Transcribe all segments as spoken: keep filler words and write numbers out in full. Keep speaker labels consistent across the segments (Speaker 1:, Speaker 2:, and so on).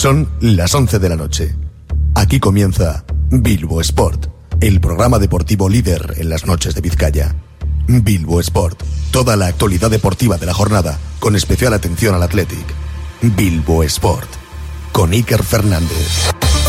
Speaker 1: Son las once de la noche. Aquí comienza Bilbo Sport, el programa deportivo líder en las noches de Vizcaya. Bilbo Sport, toda la actualidad deportiva de la jornada, con especial atención al Athletic. Bilbo Sport, con Iker Fernández.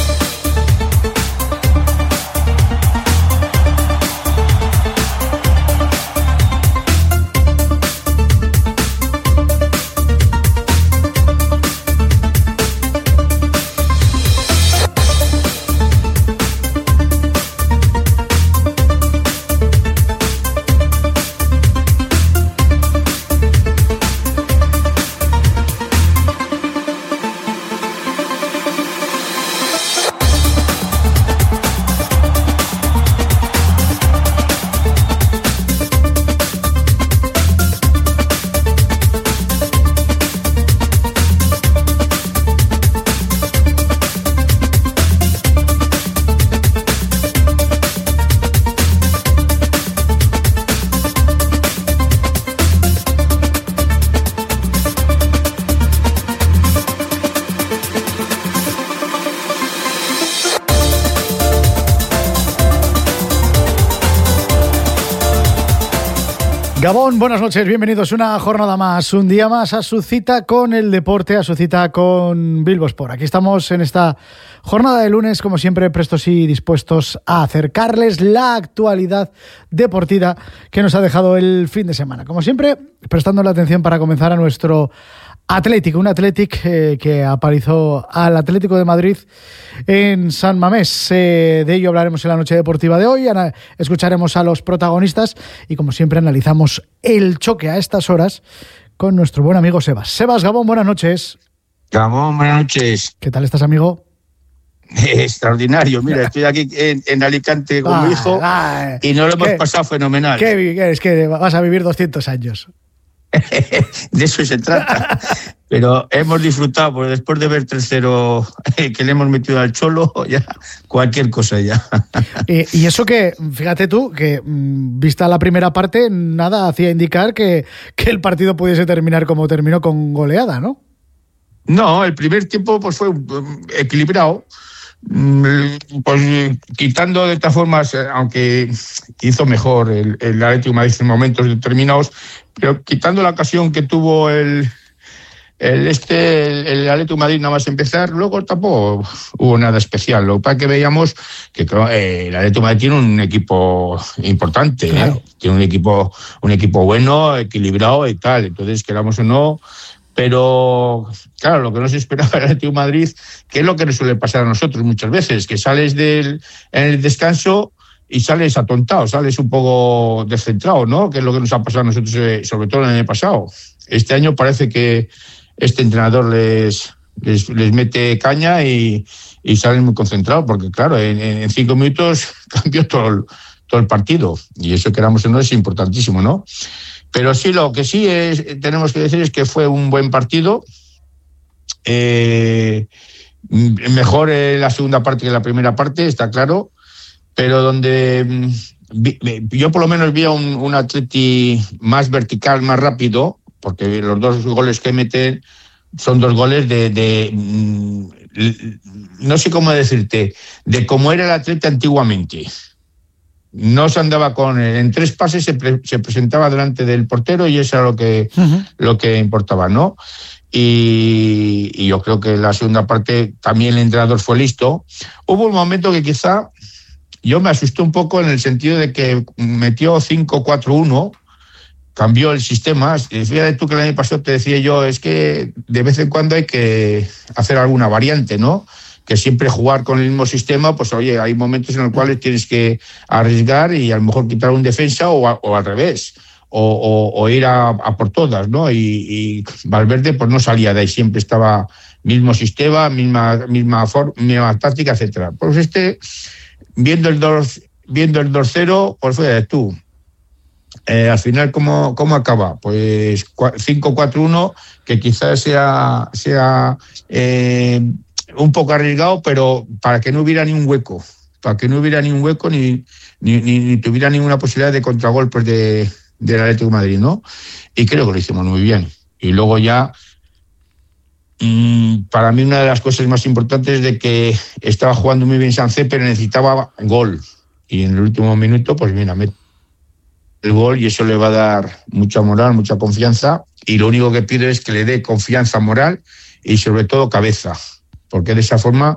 Speaker 2: Gabón, buenas noches, bienvenidos una jornada más, un día más a su cita con el deporte, a su cita con Bilbo Sport. Aquí estamos en esta jornada de lunes, como siempre, prestos y dispuestos a acercarles la actualidad deportiva que nos ha dejado el fin de semana. Como siempre, prestando la atención para comenzar a nuestro Atlético, un Athletic eh, que apalizó al Atlético de Madrid en San Mamés. Eh, de ello hablaremos en la noche deportiva de hoy. Ana, escucharemos a los protagonistas y, como siempre, analizamos el choque a estas horas con nuestro buen amigo Sebas. Sebas, Gabón, buenas noches.
Speaker 3: Gabón, buenas noches.
Speaker 2: ¿Qué tal estás, amigo?
Speaker 3: Extraordinario. Mira, estoy aquí en, en Alicante con ah, mi hijo ah, y nos lo hemos pasado fenomenal.
Speaker 2: ¿Qué, es que vas a vivir doscientos años?
Speaker 3: De eso se trata. Pero hemos disfrutado, porque después de ver tres cero que le hemos metido al Cholo, ya cualquier cosa ya.
Speaker 2: Y, y eso que, fíjate tú, que vista la primera parte, nada hacía indicar que, que el partido pudiese terminar como terminó, con goleada, ¿no?
Speaker 3: No, el primer tiempo pues fue equilibrado. Pues quitando de estas formas, aunque hizo mejor el, el Atlético de Madrid en momentos determinados, pero quitando la ocasión que tuvo el, el este el, el Atlético de Madrid nada más empezar, luego tampoco hubo nada especial. Lo que pasa es que veíamos que eh, el Atlético de Madrid tiene un equipo importante, claro. ¿eh? Tiene un equipo un equipo bueno, equilibrado y tal. Entonces, queramos o no. Pero, claro, lo que no se esperaba el Atlético de Madrid, que es lo que nos suele pasar a nosotros muchas veces, que sales del, en el descanso y sales atontado, sales un poco descentrado, ¿no? Que es lo que nos ha pasado a nosotros, sobre todo el año pasado. Este año parece que este entrenador les, les, les mete caña y, y salen muy concentrados, porque, claro, en, en cinco minutos cambió todo el, todo el partido. Y eso, queramos o no, es importantísimo, ¿no? Pero sí, lo que sí es, tenemos que decir es que fue un buen partido. Eh, mejor en la segunda parte que la primera parte, está claro. Pero donde vi, yo por lo menos vi a un, un Atleti más vertical, más rápido, porque los dos goles que meten son dos goles de, de no sé cómo decirte, de cómo era el Atleti antiguamente. No se andaba con... En tres pases se, pre, se presentaba delante del portero y eso era lo que, uh-huh. lo que importaba, ¿no? Y, y yo creo que la segunda parte también el entrenador fue listo. Hubo un momento que quizá yo me asusté un poco en el sentido de que metió cinco cuatro uno, cambió el sistema. Fíjate tú que el año pasado te decía yo, es que de vez en cuando hay que hacer alguna variante, ¿no? Que siempre jugar con el mismo sistema, pues oye, hay momentos en los cuales tienes que arriesgar y a lo mejor quitar un defensa o, a, o al revés, o, o, o ir a, a por todas, ¿no? Y, y Valverde pues no salía de ahí, siempre estaba mismo sistema, misma misma, forma, misma táctica, etcétera. Pues este, viendo el dos, viendo el dos cero, pues fue de tú. Eh, al final, ¿cómo, cómo acaba? Pues cinco cuatro uno, que quizás sea, sea eh, un poco arriesgado, pero para que no hubiera ni un hueco, para que no hubiera ni un hueco ni, ni, ni, ni tuviera ninguna posibilidad de contragolpes de, del Atlético de Madrid, ¿no? Y creo que lo hicimos muy bien. Y luego ya mmm, para mí una de las cosas más importantes es de que estaba jugando muy bien Sancet, pero necesitaba gol. Y en el último minuto, pues mira, mete el gol y eso le va a dar mucha moral, mucha confianza. Y lo único que pido es que le dé confianza, moral y sobre todo cabeza, porque de esa forma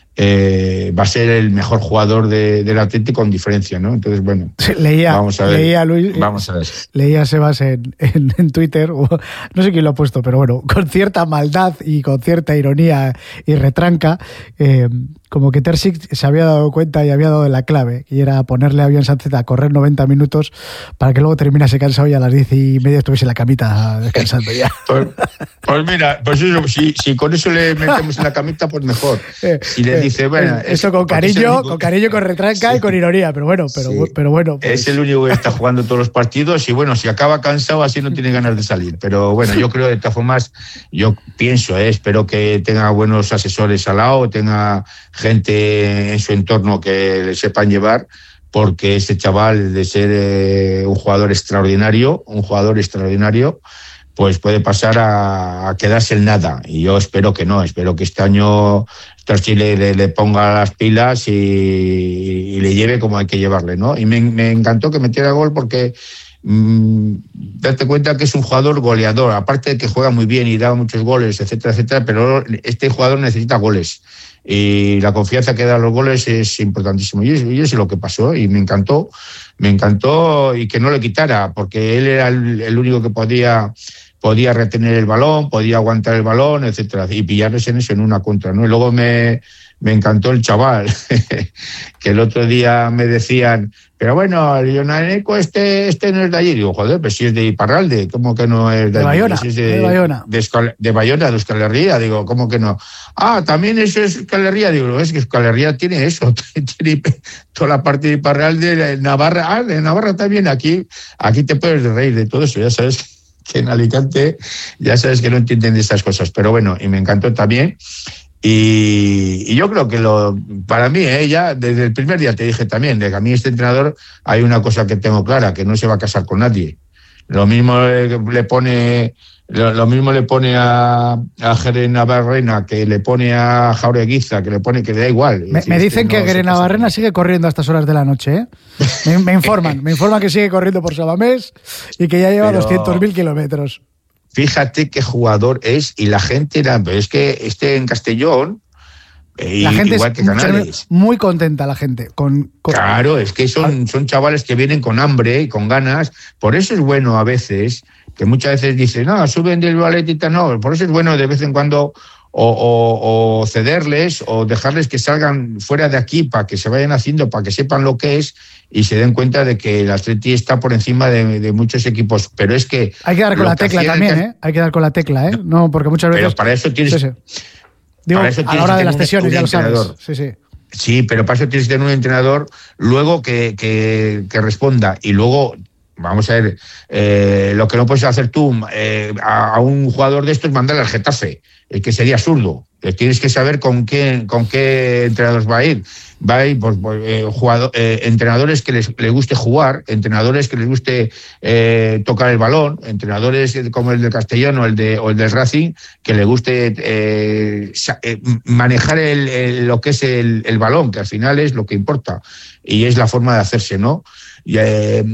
Speaker 3: eh, va a ser el mejor jugador de, del Atlético con diferencia, ¿no? Entonces, bueno,
Speaker 2: leía,
Speaker 3: vamos a ver.
Speaker 2: Leía, Luis,
Speaker 3: vamos a ver.
Speaker 2: Leía Sebas en, en, en Twitter, no sé quién lo ha puesto, pero bueno, con cierta maldad y con cierta ironía y retranca, eh, como que Terzic se había dado cuenta y había dado la clave, y era ponerle a Bion Sánchez a correr noventa minutos para que luego terminase cansado y a las diez y media estuviese en la camita descansando ya.
Speaker 3: Pues, pues mira, pues eso, si, si con eso le metemos en la camita, pues mejor. Si le dice, bueno...
Speaker 2: Eh, eso con cariño, con cariño, con retranca sí. y con ironía, pero bueno, pero, sí. pero bueno. Pues...
Speaker 3: Es el único que está jugando todos los partidos y bueno, si acaba cansado así no tiene ganas de salir. Pero bueno, yo creo de todas formas, yo pienso, eh, espero que tenga buenos asesores al lado, tenga gente en su entorno que le sepan llevar, porque este chaval, de ser eh, un jugador extraordinario, un jugador extraordinario, pues puede pasar a, a quedarse en nada. Y yo espero que no, espero que este año Chile le, le ponga las pilas y, y le lleve como hay que llevarle, ¿no? Y me, me encantó que metiera gol porque mmm, date cuenta que es un jugador goleador, aparte de que juega muy bien y da muchos goles, etcétera, etcétera, pero este jugador necesita goles. Y la confianza que da los goles es importantísimo. Y eso, y eso es lo que pasó y me encantó, me encantó y que no le quitara, porque él era el, el único que podía, podía retener el balón, podía aguantar el balón, etcétera, y pillarles en eso en una contra, ¿no? Y luego me, me encantó el chaval, que el otro día me decían, pero bueno, el Ionaneco este, este no es de allí. Digo, joder, pues si es de Iparralde, ¿cómo que no es de,
Speaker 2: de Bayona?
Speaker 3: Si es de,
Speaker 2: de Bayona.
Speaker 3: De, Escal, de Bayona, de Euskal Herria. Digo, ¿cómo que no? Ah, también eso es Euskal Herria. Digo, es que Euskal Herria tiene eso, tiene toda la parte de Iparralde, de Navarra. Ah, de Navarra también. Aquí, aquí te puedes reír de todo eso, ya sabes que en Alicante ya sabes que no entienden de estas cosas. Pero bueno, y me encantó también. Y, y yo creo que lo para mí, eh, ya desde el primer día te dije también, de que a mí este entrenador hay una cosa que tengo clara, que no se va a casar con nadie. Lo mismo le pone lo, lo mismo le pone a, a Jere Navarrena, que le pone a Jaureguiza, que le pone que le da igual.
Speaker 2: Me, me dicen que, no que Jere Navarrena sigue corriendo a estas horas de la noche, ¿eh? Me, me informan, me informan que sigue corriendo por Sabamés y que ya lleva Pero... doscientos mil kilómetros.
Speaker 3: Fíjate qué jugador es y la gente era, pero es que este en Castellón, eh,
Speaker 2: la gente
Speaker 3: igual
Speaker 2: es
Speaker 3: que Canales.
Speaker 2: Muy contenta la gente. Con, con...
Speaker 3: Claro, es que son, son chavales que vienen con hambre y con ganas. Por eso es bueno a veces, que muchas veces dicen, no, suben del ballet y tal, no, por eso es bueno de vez en cuando o, o, o cederles o dejarles que salgan fuera de aquí para que se vayan haciendo, para que sepan lo que es y se den cuenta de que el Atleti está por encima de, de muchos equipos. Pero es que...
Speaker 2: Hay que dar con la tecla también, ¿eh? Hay que dar con la tecla, ¿eh? No, porque muchas veces...
Speaker 3: Pero para eso tienes...
Speaker 2: Sí, sí. Digo, para eso a la hora de las sesiones, ya lo sabes. Sí, sí.
Speaker 3: Sí, pero para eso tienes que tener un entrenador luego que, que, que responda. Y luego, vamos a ver, eh, lo que no puedes hacer tú eh, a, a un jugador de estos es mandarle al Getafe, el que sería absurdo. Tienes que saber con qué, con qué entrenadores va a ir. Va a ir pues, eh, jugador, eh, entrenadores que les, les guste jugar, entrenadores que les guste eh, tocar el balón, entrenadores como el del Castellón o el, de, o el del Racing, que les guste eh, eh, manejar el, el, lo que es el, el balón, que al final es lo que importa y es la forma de hacerse, ¿no? Y, eh,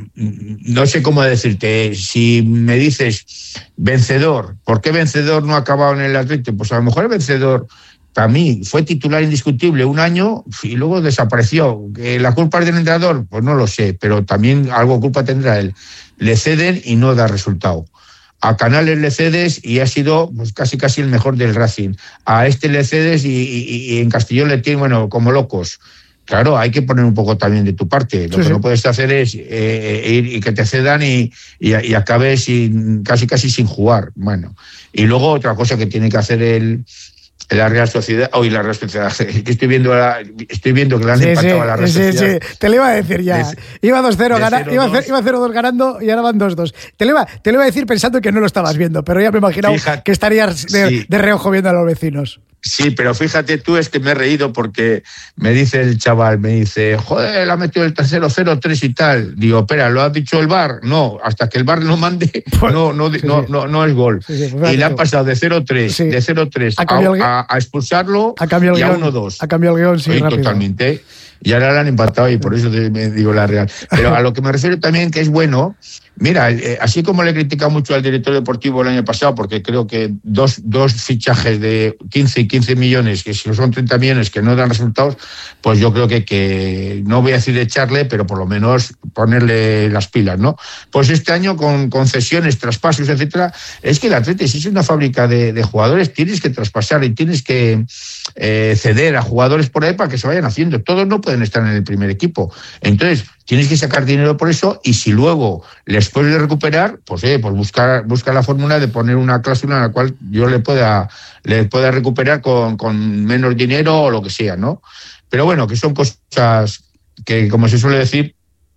Speaker 3: no sé cómo decirte, si me dices vencedor, ¿por qué vencedor no ha acabado en el Atlético? Pues a lo mejor el vencedor para mí fue titular indiscutible un año y luego desapareció. ¿La culpa es del entrenador? Pues no lo sé, pero también algo culpa tendrá él. Le ceden y no da resultado. A Canales le cedes y ha sido pues, casi casi el mejor del Racing. A este le cedes y, y, y en Castellón le tienen, bueno, como locos. Claro, hay que poner un poco también de tu parte. Lo sí, que sí. no puedes hacer es eh, ir y que te cedan y, y, y acabes sin, casi casi sin jugar. Bueno, y luego otra cosa que tiene que hacer el, la Real Sociedad, hoy oh, la Real Sociedad, que estoy viendo, la, estoy viendo que le han sí, empatado
Speaker 2: sí,
Speaker 3: a la Real
Speaker 2: sí,
Speaker 3: Sociedad.
Speaker 2: Sí, te lo iba a decir ya. De, iba dos cero ganando, iba, iba cero dos ganando y ahora van dos dos. Te lo iba, te lo iba a decir pensando que no lo estabas viendo, pero ya me he imaginado Fíjate, que estarías de, sí. de reojo viendo a los vecinos.
Speaker 3: Sí, pero fíjate tú, es que me he reído porque me dice el chaval, me dice, joder, le ha metido el tercero cero tres y tal. Digo, espera, ¿lo ha dicho el V A R? No, hasta que el V A R no mande,
Speaker 2: pues,
Speaker 3: no, no,
Speaker 2: sí,
Speaker 3: no,
Speaker 2: sí.
Speaker 3: no, no es gol.
Speaker 2: Sí, sí, pues
Speaker 3: y le han
Speaker 2: tú.
Speaker 3: pasado de cero tres,
Speaker 2: Sí.
Speaker 3: de cero tres a,
Speaker 2: a,
Speaker 3: a, a expulsarlo
Speaker 2: a cambio
Speaker 3: y
Speaker 2: el
Speaker 3: a
Speaker 2: guión,
Speaker 3: uno dos.
Speaker 2: Ha cambiado el guión, sí,
Speaker 3: Oye,
Speaker 2: rápido.
Speaker 3: Totalmente. Y ahora la han empatado y por eso te, me digo la real. Pero a lo que me refiero también que es bueno, mira, eh, así como le he criticado mucho al director deportivo el año pasado, porque creo que dos, dos fichajes de quince y quince millones, que si son treinta millones que no dan resultados, pues yo creo que, que no voy a decir echarle, pero por lo menos ponerle las pilas, ¿no? Pues este año con concesiones, traspasos, etcétera, es que el Atleti, si es una fábrica de, de jugadores, tienes que traspasar y tienes que eh, ceder a jugadores por ahí para que se vayan haciendo. Todos no pueden estar en el primer equipo. Entonces, tienes que sacar dinero por eso y si luego les puedes recuperar, pues, eh, pues buscar, buscar la fórmula de poner una cláusula en la cual yo le pueda, le pueda recuperar con, con menos dinero o lo que sea, ¿no? Pero bueno, que son cosas que, como se suele decir,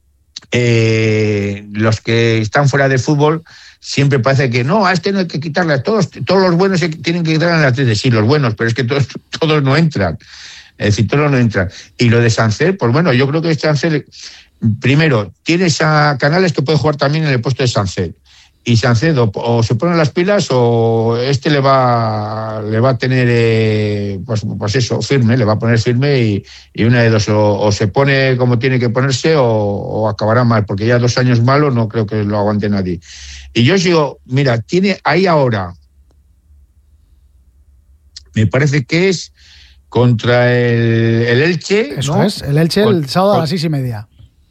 Speaker 3: eh, los que están fuera del fútbol siempre parece que no, a este no hay que quitarle, a todos, todos los buenos se tienen que quitar en la Atleti, sí, los buenos, pero es que todos, todos no entran. Es decir, todos no entran. Y lo de Sancet, pues bueno, yo creo que Sancet, primero, tienes a Canales que puede jugar también en el puesto de Sancet. Y Sancet o, o se pone las pilas o este le va le va a tener, eh, pues, pues eso, firme, le va a poner firme y, y una de dos, o, o se pone como tiene que ponerse o, o acabará mal, porque ya dos años malos no creo que lo aguante nadie. Y yo digo, mira, tiene ahí ahora, me parece que es contra el, el Elche.
Speaker 2: Eso
Speaker 3: ¿no?
Speaker 2: es, el Elche
Speaker 3: Con,
Speaker 2: el sábado
Speaker 3: con,
Speaker 2: a las seis y media.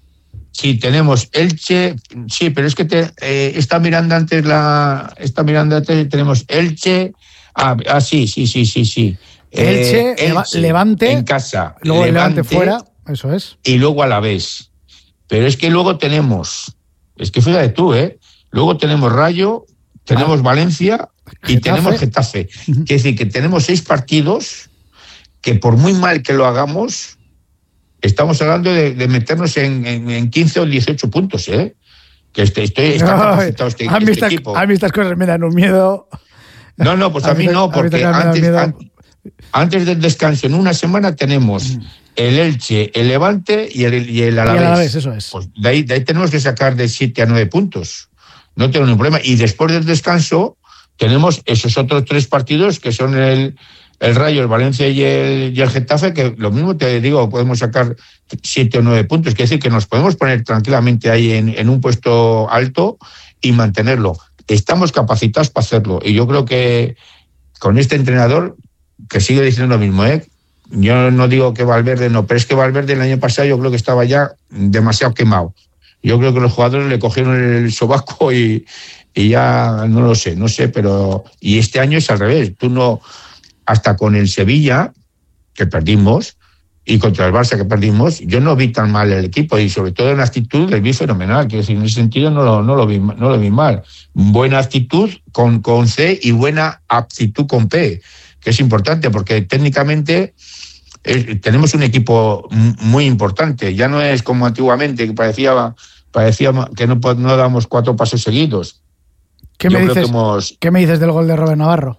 Speaker 3: Sí, tenemos Elche, sí, pero es que te, eh, está mirando antes la, está mirando antes, tenemos Elche, ah, ah sí, sí, sí, sí, sí.
Speaker 2: Elche, eh, Elche, Levante,
Speaker 3: en casa,
Speaker 2: luego
Speaker 3: Levante,
Speaker 2: Levante fuera, eso es.
Speaker 3: Y luego Alavés. Pero es que luego tenemos, es que fíjate tú, ¿eh? Luego tenemos Rayo, tenemos ah, Valencia y Getafe. tenemos Getafe. Uh-huh. Quiere decir que tenemos seis partidos que por muy mal que lo hagamos, estamos hablando de, de meternos en, en, en quince o dieciocho puntos, ¿eh? Que estoy, estoy está capacitado este,
Speaker 2: a, mí
Speaker 3: este
Speaker 2: esta,
Speaker 3: equipo.
Speaker 2: a mí estas cosas me dan un miedo.
Speaker 3: No, no, pues a, a mí no, porque antes, an, antes del descanso, en una semana tenemos el Elche, el Levante y el, y el Alavés.
Speaker 2: Y el Alavés, eso es.
Speaker 3: Pues de, ahí, de ahí tenemos que sacar de siete a nueve puntos. No tengo ningún problema. Y después del descanso tenemos esos otros tres partidos que son el... el Rayo, el Valencia y el, y el Getafe, que lo mismo te digo, podemos sacar siete o nueve puntos, quiere decir que nos podemos poner tranquilamente ahí en, en un puesto alto y mantenerlo. Estamos capacitados para hacerlo y yo creo que con este entrenador, que sigue diciendo lo mismo, ¿eh? Yo no digo que Valverde no, pero es que Valverde el año pasado yo creo que estaba ya demasiado quemado. Yo creo que los jugadores le cogieron el sobaco y, y ya no lo sé, no sé, pero... Y este año es al revés, tú no... Hasta con el Sevilla, que perdimos, y contra el Barça, que perdimos, yo no vi tan mal el equipo, y sobre todo en actitud les vi fenomenal, quiero decir, en ese sentido no lo, no lo, vi, no lo vi mal. Buena actitud con, con C y buena aptitud con P, que es importante, porque técnicamente eh, tenemos un equipo muy importante, ya no es como antiguamente, que parecía, parecía que no, no damos cuatro pasos seguidos.
Speaker 2: ¿Qué me, dices, hemos... ¿Qué me dices del gol de Robert Navarro?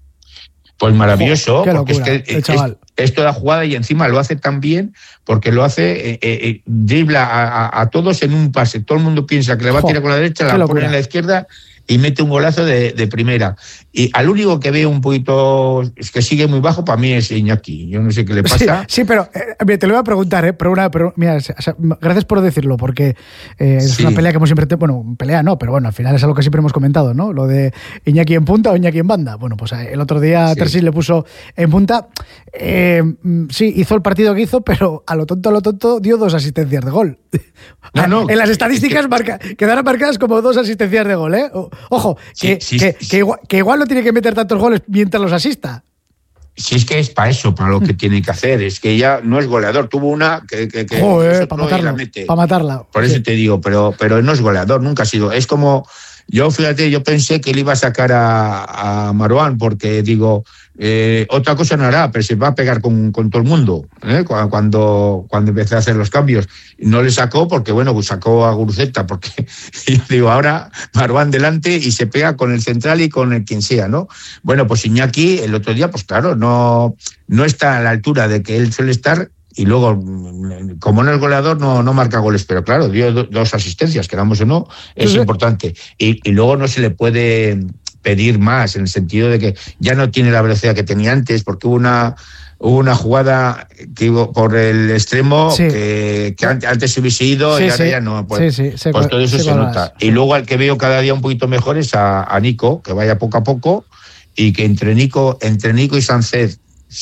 Speaker 3: Pues maravilloso,
Speaker 2: oh,
Speaker 3: porque locura, es que es, es, es toda jugada y encima lo hace tan bien porque lo hace, eh, eh, dribla a, a, a todos en un pase. Todo el mundo piensa que le va a tirar oh, con la derecha, la locura. Pone en la izquierda y mete un golazo de, de primera. Y al único que veo un poquito es que sigue muy bajo, para mí es Iñaki. Yo no sé qué le pasa.
Speaker 2: Sí, sí pero eh, te lo voy a preguntar, ¿eh? Pero una, pero, mira, o sea, gracias por decirlo, porque eh, es sí. una pelea que hemos siempre... Te, bueno, pelea no, pero bueno, al final es algo que siempre hemos comentado, ¿no? Lo de Iñaki en punta o Iñaki en banda. Bueno, pues el otro día sí. Tersil le puso en punta. Eh, sí, hizo el partido que hizo, pero a lo tonto, a lo tonto, dio dos asistencias de gol.
Speaker 3: No, no,
Speaker 2: en las estadísticas es que... marca, quedaron marcadas como dos asistencias de gol, ¿eh? Ojo, que, sí, sí, que, sí. Que, igual, que igual no tiene que meter tantos goles mientras los asista.
Speaker 3: Si es que es para eso, para lo que tiene que hacer. Es que ya no es goleador. Tuvo una que... que, que
Speaker 2: Joder, para matarla, para matarla.
Speaker 3: Por
Speaker 2: sí.
Speaker 3: eso te digo, pero, pero no es goleador, nunca ha sido. Es como yo fíjate, yo pensé que le iba a sacar a, a Marwan, porque digo, eh, otra cosa no hará, pero se va a pegar con, con todo el mundo, ¿eh? cuando, cuando empecé a hacer los cambios. No le sacó porque, bueno, pues sacó a Guruceta, porque yo digo, ahora Marwan delante y se pega con el central y con el quien sea, ¿no? Bueno, pues Iñaki el otro día, pues claro, no, no está a la altura de que él suele estar. Y luego, como no es goleador, no, no marca goles, pero claro, dio do, dos asistencias, queramos o no, es sí, importante. Y, y luego no se le puede pedir más, en el sentido de que ya no tiene la velocidad que tenía antes, porque hubo una, hubo una jugada que iba por el extremo, sí, que, que antes se hubiese ido, sí, y ahora sí, ya no. Pues, sí, sí, pues todo eso se, se nota. Sí. Y luego al que veo cada día un poquito mejor es a, a Nico, que vaya poco a poco, y que entre Nico, entre Nico y Sánchez,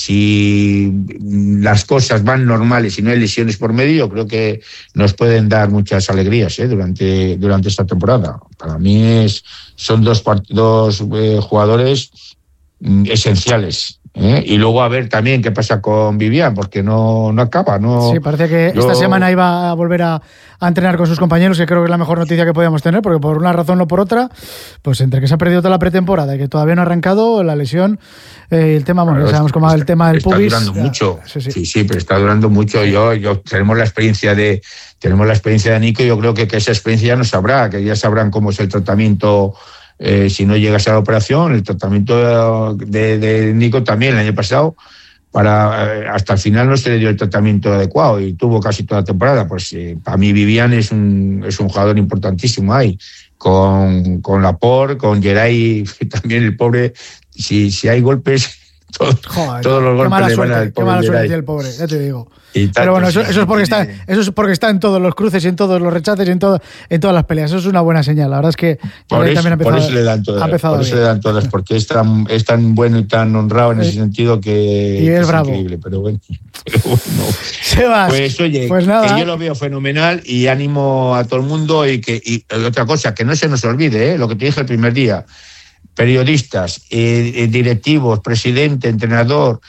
Speaker 3: si las cosas van normales y no hay lesiones por medio, yo creo que nos pueden dar muchas alegrías, ¿eh? durante, durante esta temporada. Para mí es, son dos, dos eh, jugadores mm, esenciales. ¿eh? Y luego a ver también qué pasa con Vivian, porque no, no acaba. No,
Speaker 2: sí, parece que yo... esta semana iba a volver a, a entrenar con sus compañeros, que creo que es la mejor noticia que podíamos tener, porque por una razón o por otra, pues entre que se ha perdido toda la pretemporada y que todavía no ha arrancado, la lesión, eh, el tema, bueno, claro, ya sabemos cómo va el tema del
Speaker 3: está
Speaker 2: pubis.
Speaker 3: Está durando mucho,
Speaker 2: sí sí.
Speaker 3: sí, sí, pero está durando mucho. Yo, yo tenemos la experiencia de tenemos la experiencia de Nico, y yo creo que, que esa experiencia ya no sabrá, que ya sabrán cómo es el tratamiento. Eh, si no llegas a la operación, el tratamiento de, de Nico también el año pasado, para eh, hasta el final no se le dio el tratamiento adecuado y tuvo casi toda la temporada. Pues eh, para mí Vivian es un, es un jugador importantísimo ahí, con, con Laporte, con Geray, también el pobre, si, si hay golpes, todo, Joder, todos los golpes le van al pobre.
Speaker 2: Qué mala suerte el pobre, ya te digo. Pero bueno, eso, eso, es porque está, eso es porque está en todos los cruces y en todos los rechaces y en, todo, en todas las peleas. Eso es una buena señal. La verdad es que
Speaker 3: por eso,
Speaker 2: también ha empezado,
Speaker 3: por eso le dan todas, por eso le dan todas, porque es tan, es tan bueno y tan honrado en ese sentido que,
Speaker 2: y es,
Speaker 3: que es
Speaker 2: bravo.
Speaker 3: Increíble. Pero bueno, pero bueno.
Speaker 2: Sebas,
Speaker 3: pues oye,
Speaker 2: pues nada.
Speaker 3: Que yo lo veo fenomenal y ánimo a todo el mundo. Y que y otra cosa, que no se nos olvide, ¿eh? Lo que te dije el primer día. Periodistas, eh, directivos, presidente, entrenador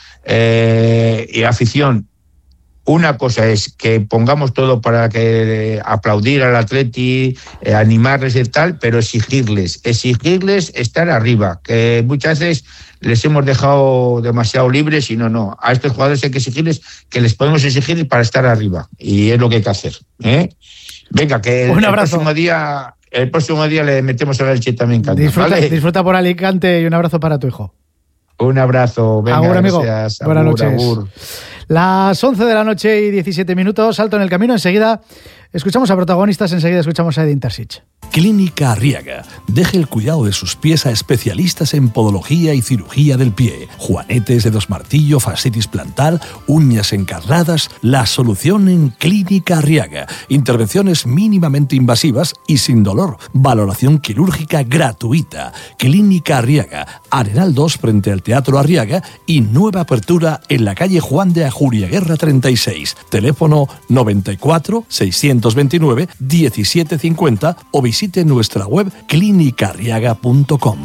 Speaker 3: eh, y afición. Una cosa es que pongamos todo para que eh, aplaudir al Atleti, eh, animarles y tal, pero exigirles, exigirles estar arriba, que muchas veces les hemos dejado demasiado libres y no, no. A estos jugadores hay que exigirles que les podemos exigir para estar arriba, y es lo que hay que hacer. ¿eh? Venga, que el, el próximo día... El próximo día le metemos a Elche también. Canta,
Speaker 2: disfruta,
Speaker 3: ¿vale?
Speaker 2: disfruta por Alicante y un abrazo para tu hijo.
Speaker 3: Un abrazo. Venga,
Speaker 2: agur, amigo.
Speaker 3: Gracias.
Speaker 2: Buenas
Speaker 3: agur,
Speaker 2: noches.
Speaker 3: Agur.
Speaker 2: Las once de la noche y diecisiete minutos. Salto en el camino. Enseguida escuchamos a protagonistas. Enseguida escuchamos a Edin Terzic.
Speaker 4: Clínica Arriaga. Deje el cuidado de sus pies a especialistas en podología y cirugía del pie. Juanetes, dedos martillo, fascitis plantar, uñas encarnadas. La solución en Clínica Arriaga. Intervenciones mínimamente invasivas y sin dolor. Valoración quirúrgica gratuita. Clínica Arriaga. Arenal dos frente al Teatro Arriaga y nueva apertura en la calle Juan de Ajuriaguerra treinta y seis. Teléfono noventa y cuatro, seiscientos veintinueve, diecisiete cincuenta o visite nuestra web clínica arriaga punto com.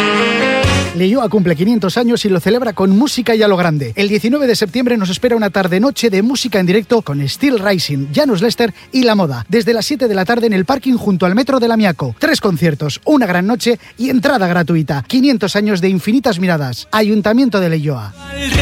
Speaker 2: Leioa cumple quinientos años y lo celebra con música y a lo grande. El diecinueve de septiembre nos espera una tarde-noche de música en directo con Steel Rising, Janus Lester y La Moda, desde las siete de la tarde en el parking junto al metro de Lamiaco. Tres conciertos, una gran noche y entrada gratuita. quinientos años de infinitas miradas. Ayuntamiento de Leioa.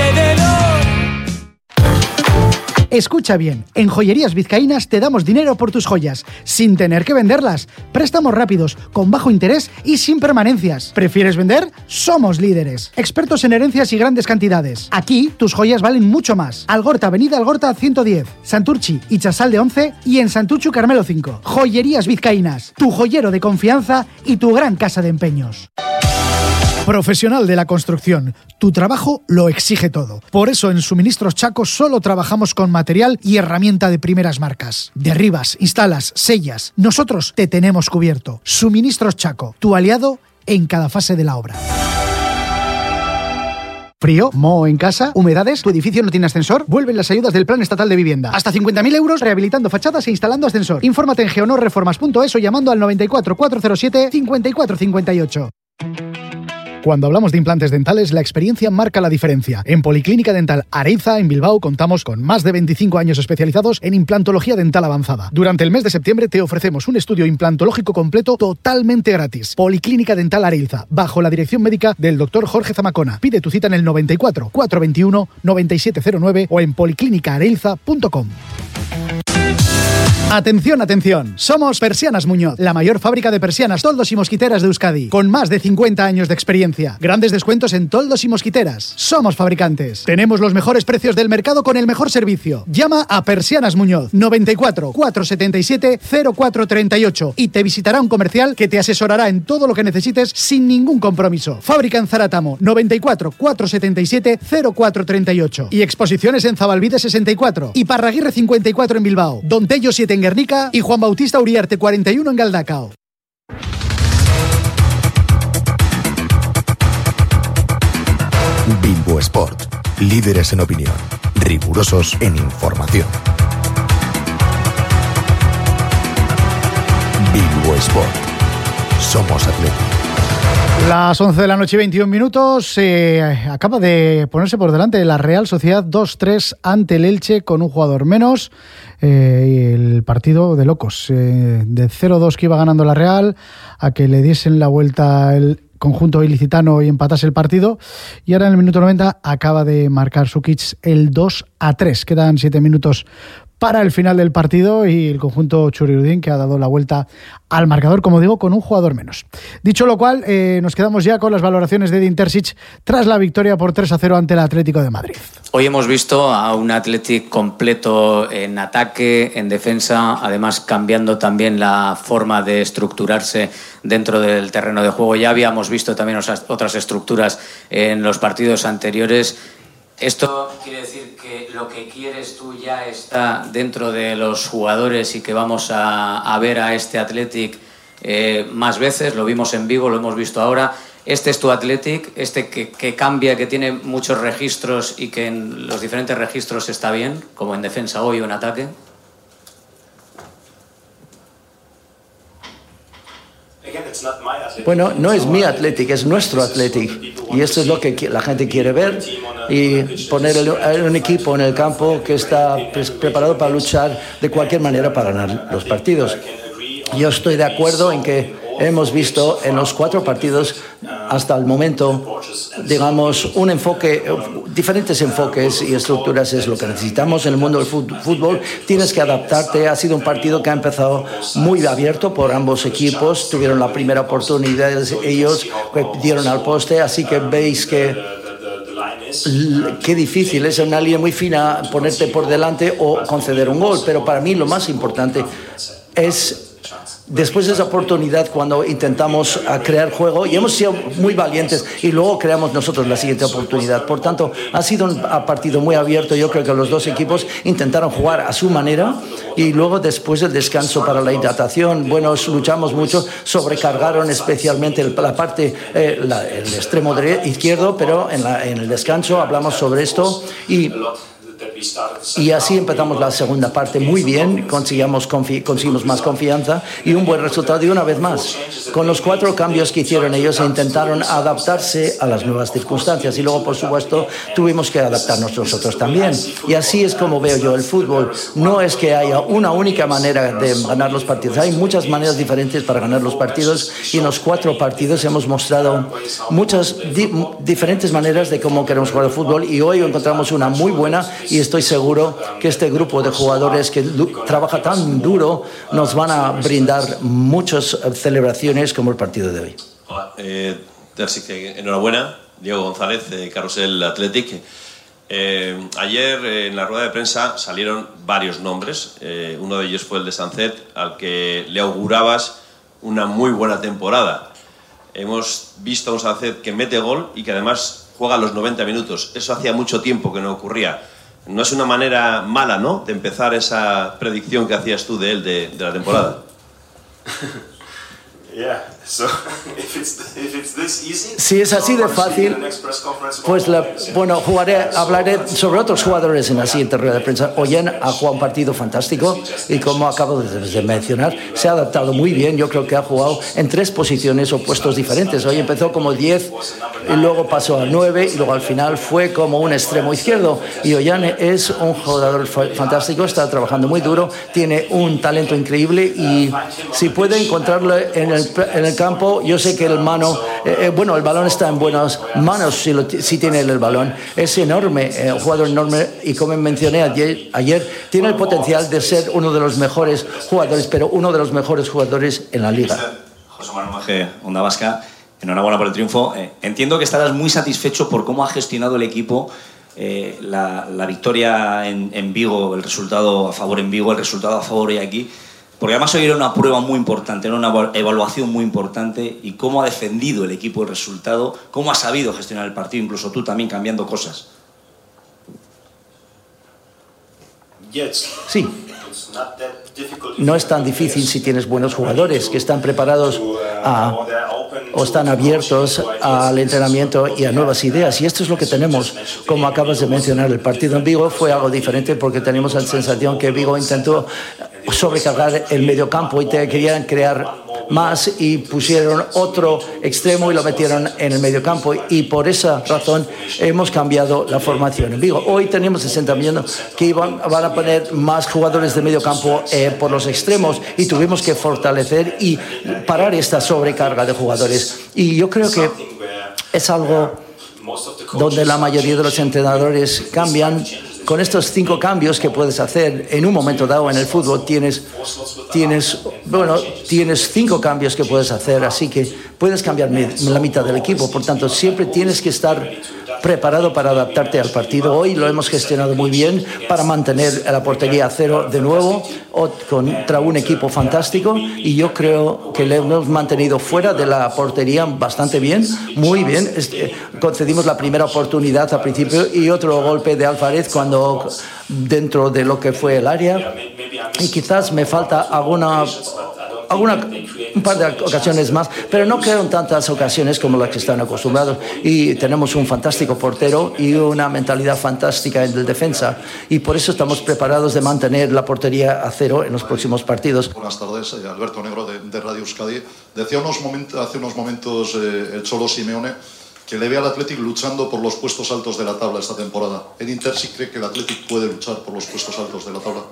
Speaker 2: Escucha bien, en Joyerías Vizcaínas te damos dinero por tus joyas, sin tener que venderlas. Préstamos rápidos, con bajo interés y sin permanencias. ¿Prefieres vender? Somos líderes. Expertos en herencias y grandes cantidades. Aquí, tus joyas valen mucho más. Algorta, Avenida Algorta ciento diez, Santurchi y Chasal de once y en Santuchu Carmelo cinco. Joyerías Vizcaínas, tu joyero de confianza y tu gran casa de empeños. Profesional de la construcción, tu trabajo lo exige todo. Por eso en Suministros Chaco solo trabajamos con material y herramienta de primeras marcas. Derribas, instalas, sellas. Nosotros te tenemos cubierto. Suministros Chaco, tu aliado en cada fase de la obra. ¿Frío? ¿Moho en casa? ¿Humedades? ¿Tu edificio no tiene ascensor? Vuelven las ayudas del Plan Estatal de Vivienda. Hasta cincuenta mil euros rehabilitando fachadas e instalando ascensor. Infórmate en geonorreformas punto es o llamando al noventa y cuatro, cuatrocientos siete, cincuenta y cuatro cincuenta y ocho. Cuando hablamos de implantes dentales, la experiencia marca la diferencia. En Policlínica Dental Areiza, en Bilbao, contamos con más de veinticinco años especializados en implantología dental avanzada. Durante el mes de septiembre te ofrecemos un estudio implantológico completo totalmente gratis. Policlínica Dental Areiza, bajo la dirección médica del doctor Jorge Zamacona. Pide tu cita en el noventa y cuatro, cuatrocientos veintiuno, noventa y siete cero nueve o en policlínica areiza punto com. Atención, atención. Somos Persianas Muñoz, la mayor fábrica de persianas, toldos y mosquiteras de Euskadi, con más de cincuenta años de experiencia. Grandes descuentos en toldos y mosquiteras. Somos fabricantes. Tenemos los mejores precios del mercado con el mejor servicio. Llama a Persianas Muñoz, noventa y cuatro, cuatrocientos setenta y siete, cero cuatro treinta y ocho y te visitará un comercial que te asesorará en todo lo que necesites sin ningún compromiso. Fábrica en Zaratamo, noventa y cuatro, cuatrocientos setenta y siete, cero cuatro treinta y ocho y exposiciones en Zabalbide sesenta y cuatro y Parraguirre cincuenta y cuatro en Bilbao, Don Tello siete en Guernica y Juan Bautista Uriarte cuarenta y uno en Galdacao.
Speaker 1: Bilbo Sport, líderes en opinión, rigurosos en información. Bilbo Sport, somos atletas.
Speaker 2: Las once de la noche y veintiún minutos, eh, acaba de ponerse por delante la Real Sociedad dos tres ante el Elche con un jugador menos. Eh, el partido de locos, eh, de cero dos que iba ganando la Real a que le diesen la vuelta el conjunto ilicitano y empatase el partido, y ahora en el minuto noventa acaba de marcar Sukic el dos a tres. Quedan siete minutos para el final del partido y el conjunto Churiurdin que ha dado la vuelta al marcador, como digo, con un jugador menos. Dicho lo cual, eh, nos quedamos ya con las valoraciones de Edin Terzic tras la victoria por tres a cero ante el Atlético de Madrid.
Speaker 5: Hoy hemos visto a un Athletic completo en ataque, en defensa, además cambiando también la forma de estructurarse dentro del terreno de juego. Ya habíamos visto también otras estructuras en los partidos anteriores. Esto quiere decir que lo que quieres tú ya está dentro de los jugadores y que vamos a, a ver a este Athletic eh, más veces. Lo vimos en Vigo, lo hemos visto ahora. Este es tu Athletic, este que, que cambia, que tiene muchos registros y que en los diferentes registros está bien, como en defensa hoy o en ataque.
Speaker 6: Bueno, no es mi Athletic, es nuestro Athletic. Y esto es lo que la gente quiere ver. Y poner el, un equipo en el campo que está preparado para luchar de cualquier manera para ganar los partidos. Yo estoy de acuerdo en que hemos visto en los cuatro partidos hasta el momento, digamos, un enfoque, diferentes enfoques y estructuras es lo que necesitamos en el mundo del fútbol. Tienes que adaptarte. Ha sido un partido que ha empezado muy abierto por ambos equipos. Tuvieron la primera oportunidad ellos, dieron al poste, así que veis que qué difícil es, una línea muy fina ponerte por delante o conceder un gol, pero para mí lo más importante es después de esa oportunidad cuando intentamos crear juego y hemos sido muy valientes y luego creamos nosotros la siguiente oportunidad. Por tanto, ha sido un partido muy abierto. Yo creo que los dos equipos intentaron jugar a su manera y luego después del descanso para la hidratación, bueno, luchamos mucho, sobrecargaron especialmente la parte, eh, la, el extremo izquierdo, pero en, la, en el descanso hablamos sobre esto y Y así empezamos la segunda parte muy bien, conseguimos, confi- conseguimos más confianza y un buen resultado. Y una vez más, con los cuatro cambios que hicieron ellos, intentaron adaptarse a las nuevas circunstancias y luego, por supuesto, tuvimos que adaptarnos nosotros también. Y así es como veo yo el fútbol. No es que haya una única manera de ganar los partidos, hay muchas maneras diferentes para ganar los partidos y en los cuatro partidos hemos mostrado muchas di- diferentes maneras de cómo queremos jugar el fútbol y hoy encontramos una muy buena y estoy seguro que este grupo de jugadores que du- trabaja tan duro nos van a brindar muchas celebraciones como el partido de hoy.
Speaker 7: Hola, eh, enhorabuena, Diego González, de Carrusel Athletic. Eh, ayer eh, en la rueda de prensa salieron varios nombres, eh, uno de ellos fue el de Sancet, al que le augurabas una muy buena temporada. Hemos visto a un Sancet que mete gol y que además juega los noventa minutos, eso hacía mucho tiempo que no ocurría. No es una manera mala, ¿no?, de empezar esa predicción que hacías tú de él de, de la temporada.
Speaker 6: Si es así de fácil, pues la, bueno, jugaré, hablaré sobre otros jugadores en la siguiente rueda de prensa. Ollén ha jugado un partido fantástico y, como acabo de, de mencionar, se ha adaptado muy bien. Yo creo que ha jugado en tres posiciones o puestos diferentes. Hoy empezó como diez y luego pasó a nueve y luego al final fue como un extremo izquierdo. Y Ollén es un jugador fantástico, está trabajando muy duro, tiene un talento increíble y si puede encontrarlo en el, en el campo, yo sé que el mano, eh, bueno, el balón está en buenas manos si, lo, si tiene el balón. Es enorme, eh, un jugador enorme y, como mencioné ayer, ayer, tiene el potencial de ser uno de los mejores jugadores, pero uno de los mejores jugadores en la liga.
Speaker 8: José Manuel Maje, Onda Vasca, enhorabuena por el triunfo. Eh, entiendo que estarás muy satisfecho por cómo ha gestionado el equipo eh, la, la victoria en, en Vigo, el resultado a favor en Vigo, el resultado a favor hoy aquí. Porque además hoy era una prueba muy importante, era una evaluación muy importante, y cómo ha defendido el equipo el resultado, cómo ha sabido gestionar el partido, incluso tú también cambiando cosas.
Speaker 6: Sí. No es tan difícil si tienes buenos jugadores que están preparados a, o están abiertos al entrenamiento y a nuevas ideas. Y esto es lo que tenemos. Como acabas de mencionar, el partido en Vigo fue algo diferente porque tenemos la sensación que Vigo intentó sobrecargar el mediocampo y te querían crear más y pusieron otro extremo y lo metieron en el mediocampo, y por esa razón hemos cambiado la formación en Vigo. Hoy tenemos el sentimiento que iban, van a poner más jugadores de mediocampo eh, por los extremos, y tuvimos que fortalecer y parar esta sobrecarga de jugadores. Y yo creo que es algo donde la mayoría de los entrenadores cambian. Con estos cinco cambios que puedes hacer en un momento dado en el fútbol, tienes, tienes, bueno, tienes cinco cambios que puedes hacer, así que puedes cambiar la mitad del equipo. Por tanto, siempre tienes que estar preparado para adaptarte al partido. Hoy lo hemos gestionado muy bien para mantener la portería a cero de nuevo contra un equipo fantástico, y yo creo que le hemos mantenido fuera de la portería bastante bien, muy bien. Concedimos la primera oportunidad al principio y otro golpe de Álvarez cuando dentro de lo que fue el área, y quizás me falta alguna Alguna, un par de ocasiones más, pero no creo en tantas ocasiones como las que están acostumbrados. Y tenemos un fantástico portero y una mentalidad fantástica en el defensa, y por eso estamos preparados de mantener la portería a cero en los próximos partidos.
Speaker 9: Buenas tardes, Alberto Negro de, de Radio Euskadi. Decía unos momentos, hace unos momentos eh, el Cholo Simeone que le ve al Athletic luchando por los puestos altos de la tabla esta temporada. ¿El Inter sí cree que el Athletic puede luchar por los puestos altos de la tabla?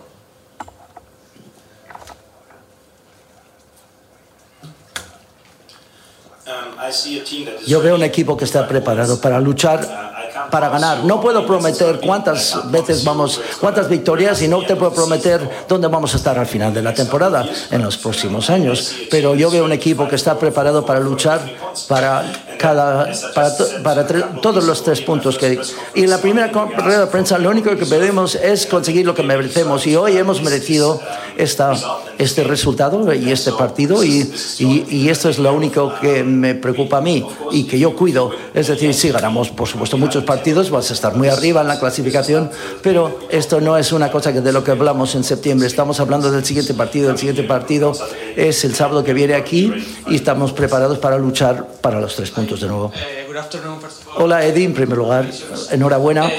Speaker 6: Yo veo un equipo que está preparado para luchar, para ganar. No puedo prometer cuántas veces vamos, cuántas victorias, y no te puedo prometer dónde vamos a estar al final de la temporada en los próximos años. Pero yo veo un equipo que está preparado para luchar para cada, para, para tre- todos los tres puntos que. Y en la primera rueda de prensa lo único que pedimos es conseguir lo que merecemos, y hoy hemos merecido esta, este resultado y este partido, y, y, y esto es lo único que me preocupa a mí y que yo cuido. Es decir, si ganamos, por supuesto, muchos partidos, vas a estar muy arriba en la clasificación, pero esto no es una cosa que de lo que hablamos en septiembre. Estamos hablando del siguiente partido. El siguiente partido es el sábado que viene aquí, y estamos preparados para luchar para los tres puntos de nuevo. Hola, Eddie, en primer lugar, enhorabuena.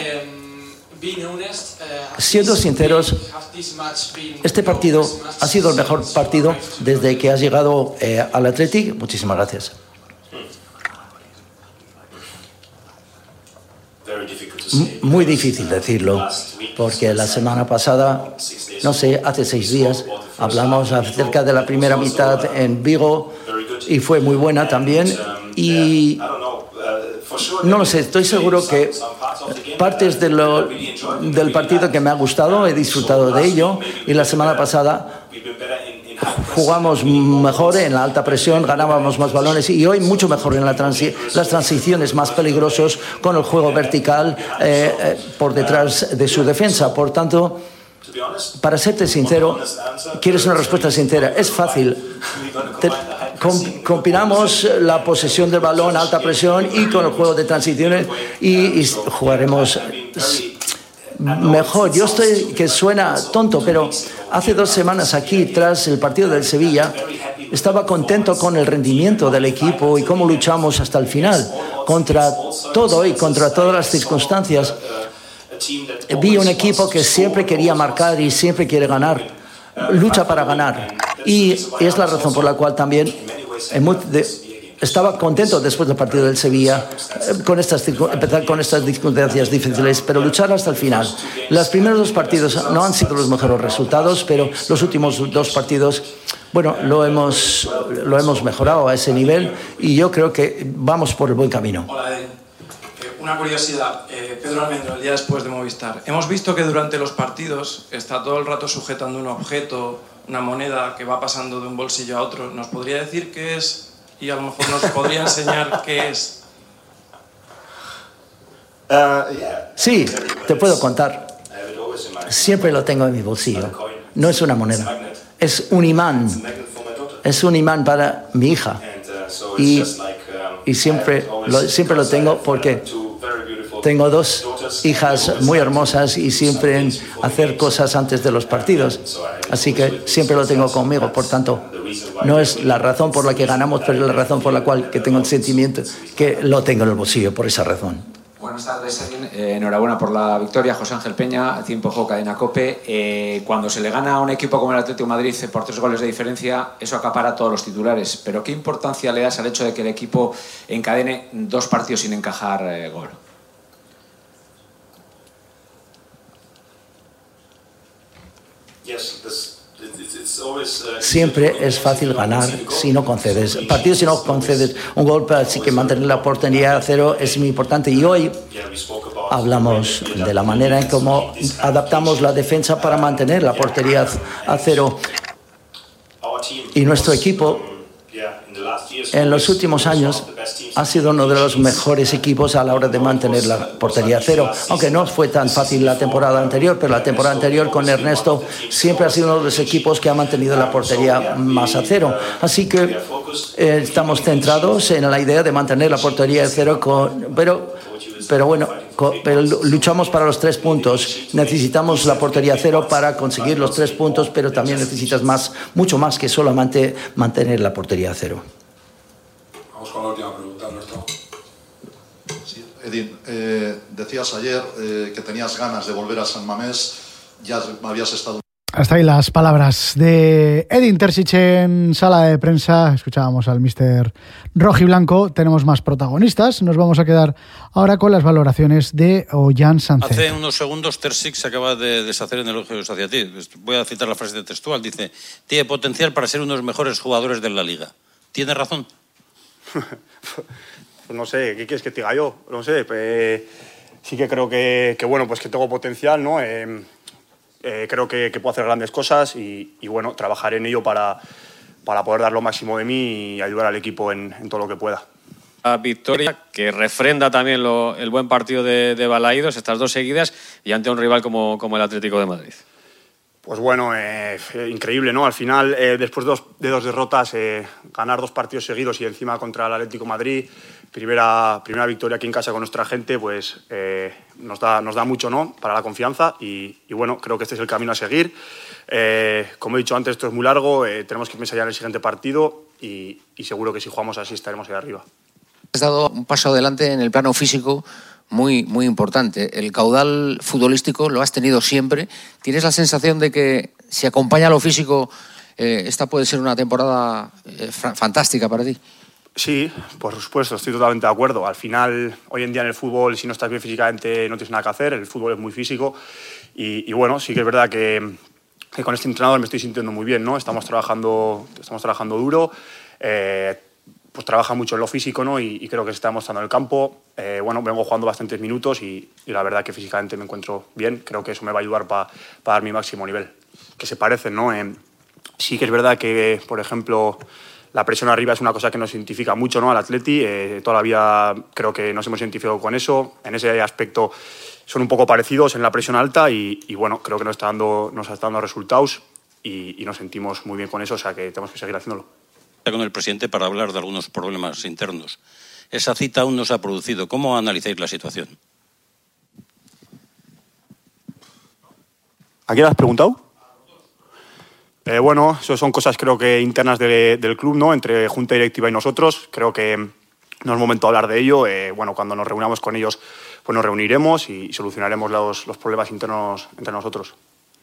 Speaker 6: Siendo sinceros, este partido ha sido el mejor partido desde que has llegado eh, al Athletic. Muchísimas gracias. Muy difícil decirlo, porque la semana pasada, no sé, hace seis días, hablamos acerca de la primera mitad en Vigo y fue muy buena también, y no lo sé, estoy seguro que partes de lo, del partido que me ha gustado, he disfrutado de ello, y la semana pasada jugamos mejor en la alta presión, ganábamos más balones, y hoy mucho mejor en la transi- las transiciones, más peligrosos con el juego vertical eh, eh, por detrás de su defensa. Por tanto, para serte sincero, ¿quieres una respuesta sincera? Es fácil. Te, com, combinamos la posesión del balón, alta presión, y con el juego de transiciones, y, y jugaremos mejor. Yo estoy, que suena tonto, pero hace dos semanas aquí, tras el partido del Sevilla, estaba contento con el rendimiento del equipo y cómo luchamos hasta el final, contra todo y contra todas las circunstancias. Vi un equipo que siempre quería marcar y siempre quiere ganar, lucha para ganar. Y es la razón por la cual también estaba contento después del partido del Sevilla, con estas, empezar con estas circunstancias difíciles, pero luchar hasta el final. Los primeros dos partidos no han sido los mejores resultados, pero los últimos dos partidos, bueno, lo hemos, lo hemos mejorado a ese nivel y yo creo que vamos por el buen camino.
Speaker 10: Una curiosidad, eh, Pedro Almendro, el día después de Movistar. Hemos visto que durante los partidos está todo el rato sujetando un objeto, una moneda que va pasando de un bolsillo a otro. ¿Nos podría decir qué es? Y a lo mejor nos podría enseñar qué es.
Speaker 6: Sí, te puedo contar. Siempre lo tengo en mi bolsillo. No es una moneda, es un imán. Es un imán para mi hija. Y, y siempre, lo, siempre lo tengo porque tengo dos hijas muy hermosas y siempre hacer cosas antes de los partidos. Así que siempre lo tengo conmigo. Por tanto, no es la razón por la que ganamos, pero es la razón por la cual que tengo el sentimiento que lo tengo en el bolsillo, por esa razón.
Speaker 11: Buenas tardes, eh, enhorabuena por la victoria, José Ángel Peña, Tiempo Juego Cadena COPE. Eh, cuando se le gana a un equipo como el Atlético de Madrid por tres goles de diferencia, eso acapara todos los titulares. Pero ¿qué importancia le das al hecho de que el equipo encadene dos partidos sin encajar eh, gol?
Speaker 6: Siempre es fácil ganar si no concedes. Partidos si no concedes un gol, así que mantener la portería a cero es muy importante. Y hoy hablamos de la manera en cómo adaptamos la defensa para mantener la portería a cero. Y nuestro equipo en los últimos años ha sido uno de los mejores equipos a la hora de mantener la portería a cero, aunque no fue tan fácil la temporada anterior, pero la temporada anterior con Ernesto siempre ha sido uno de los equipos que ha mantenido la portería más a cero. Así que eh, estamos centrados en la idea de mantener la portería a cero, con, pero, pero bueno, con, pero luchamos para los tres puntos. Necesitamos la portería a cero para conseguir los tres puntos, pero también necesitas más, mucho más que solamente mantener la portería a cero.
Speaker 12: Vamos con la última pregunta, Ernesto.
Speaker 9: Sí, Edín, eh, decías ayer eh, que tenías ganas de volver a San Mamés, ya habías estado...
Speaker 2: Hasta ahí las palabras de Edin Terzic en sala de prensa. Escuchábamos al míster rojiblanco. Tenemos más protagonistas. Nos vamos a quedar ahora con las valoraciones de Ollán Sánchez.
Speaker 13: Hace unos segundos Terzic se acaba de deshacer en elogios hacia ti. Voy a citar la frase textual. Dice, tiene potencial para ser uno de los mejores jugadores de la Liga. ¿Tiene razón?
Speaker 14: Pues no sé, ¿qué quieres que te diga yo? No sé, pues, sí que creo que, que, bueno, pues que tengo potencial, ¿no? Eh, eh, creo que, que puedo hacer grandes cosas y, y bueno, trabajaré en ello para, para poder dar lo máximo de mí y ayudar al equipo en, en todo lo que pueda.
Speaker 15: La victoria que refrenda también lo, el buen partido de, de Balaídos, estas dos seguidas, y ante un rival como, como el Atlético de Madrid.
Speaker 14: Pues bueno, eh, increíble, ¿no? Al final, eh, después de dos, de dos derrotas, eh, ganar dos partidos seguidos y encima contra el Atlético de Madrid, primera, primera victoria aquí en casa con nuestra gente, pues eh, nos, da, nos da mucho, ¿no? Para la confianza y, y bueno, creo que este es el camino a seguir. Eh, como he dicho antes, esto es muy largo, eh, tenemos que pensar ya en el siguiente partido y, y seguro que si jugamos así estaremos ahí arriba.
Speaker 16: Has dado un paso adelante en el plano físico muy, muy importante. El caudal futbolístico lo has tenido siempre. ¿Tienes la sensación de que si acompaña lo físico, eh, esta puede ser una temporada eh, fantástica para ti?
Speaker 14: Sí, por supuesto, estoy totalmente de acuerdo. Al final, hoy en día en el fútbol, si no estás bien físicamente, no tienes nada que hacer. El fútbol es muy físico y, y bueno, sí que es verdad que, que con este entrenador me estoy sintiendo muy bien, ¿no? Estamos trabajando, estamos trabajando duro. Eh, pues trabaja mucho en lo físico, ¿no? Y, y creo que se está demostrando en el campo. Eh, bueno, vengo jugando bastantes minutos y, y la verdad que físicamente me encuentro bien. Creo que eso me va a ayudar para pa dar mi máximo nivel. Que se parecen, ¿no? Eh, sí que es verdad que, por ejemplo, la presión arriba es una cosa que nos identifica mucho, ¿no? Al Atleti. Eh, toda la vida creo que nos hemos identificado con eso. En ese aspecto son un poco parecidos en la presión alta y, y bueno, creo que nos está dando, nos está dando resultados y, y nos sentimos muy bien con eso, o sea que tenemos que seguir haciéndolo.
Speaker 13: Con el presidente para hablar de algunos problemas internos. Esa cita aún no se ha producido. ¿Cómo analizáis la situación?
Speaker 14: ¿A quién has preguntado? Eh, bueno, eso son cosas creo que internas de, del club, ¿no? Entre junta directiva y nosotros. Creo que no es momento de hablar de ello. Eh, bueno, cuando nos reunamos con ellos, pues nos reuniremos y, y solucionaremos los, los problemas internos entre nosotros.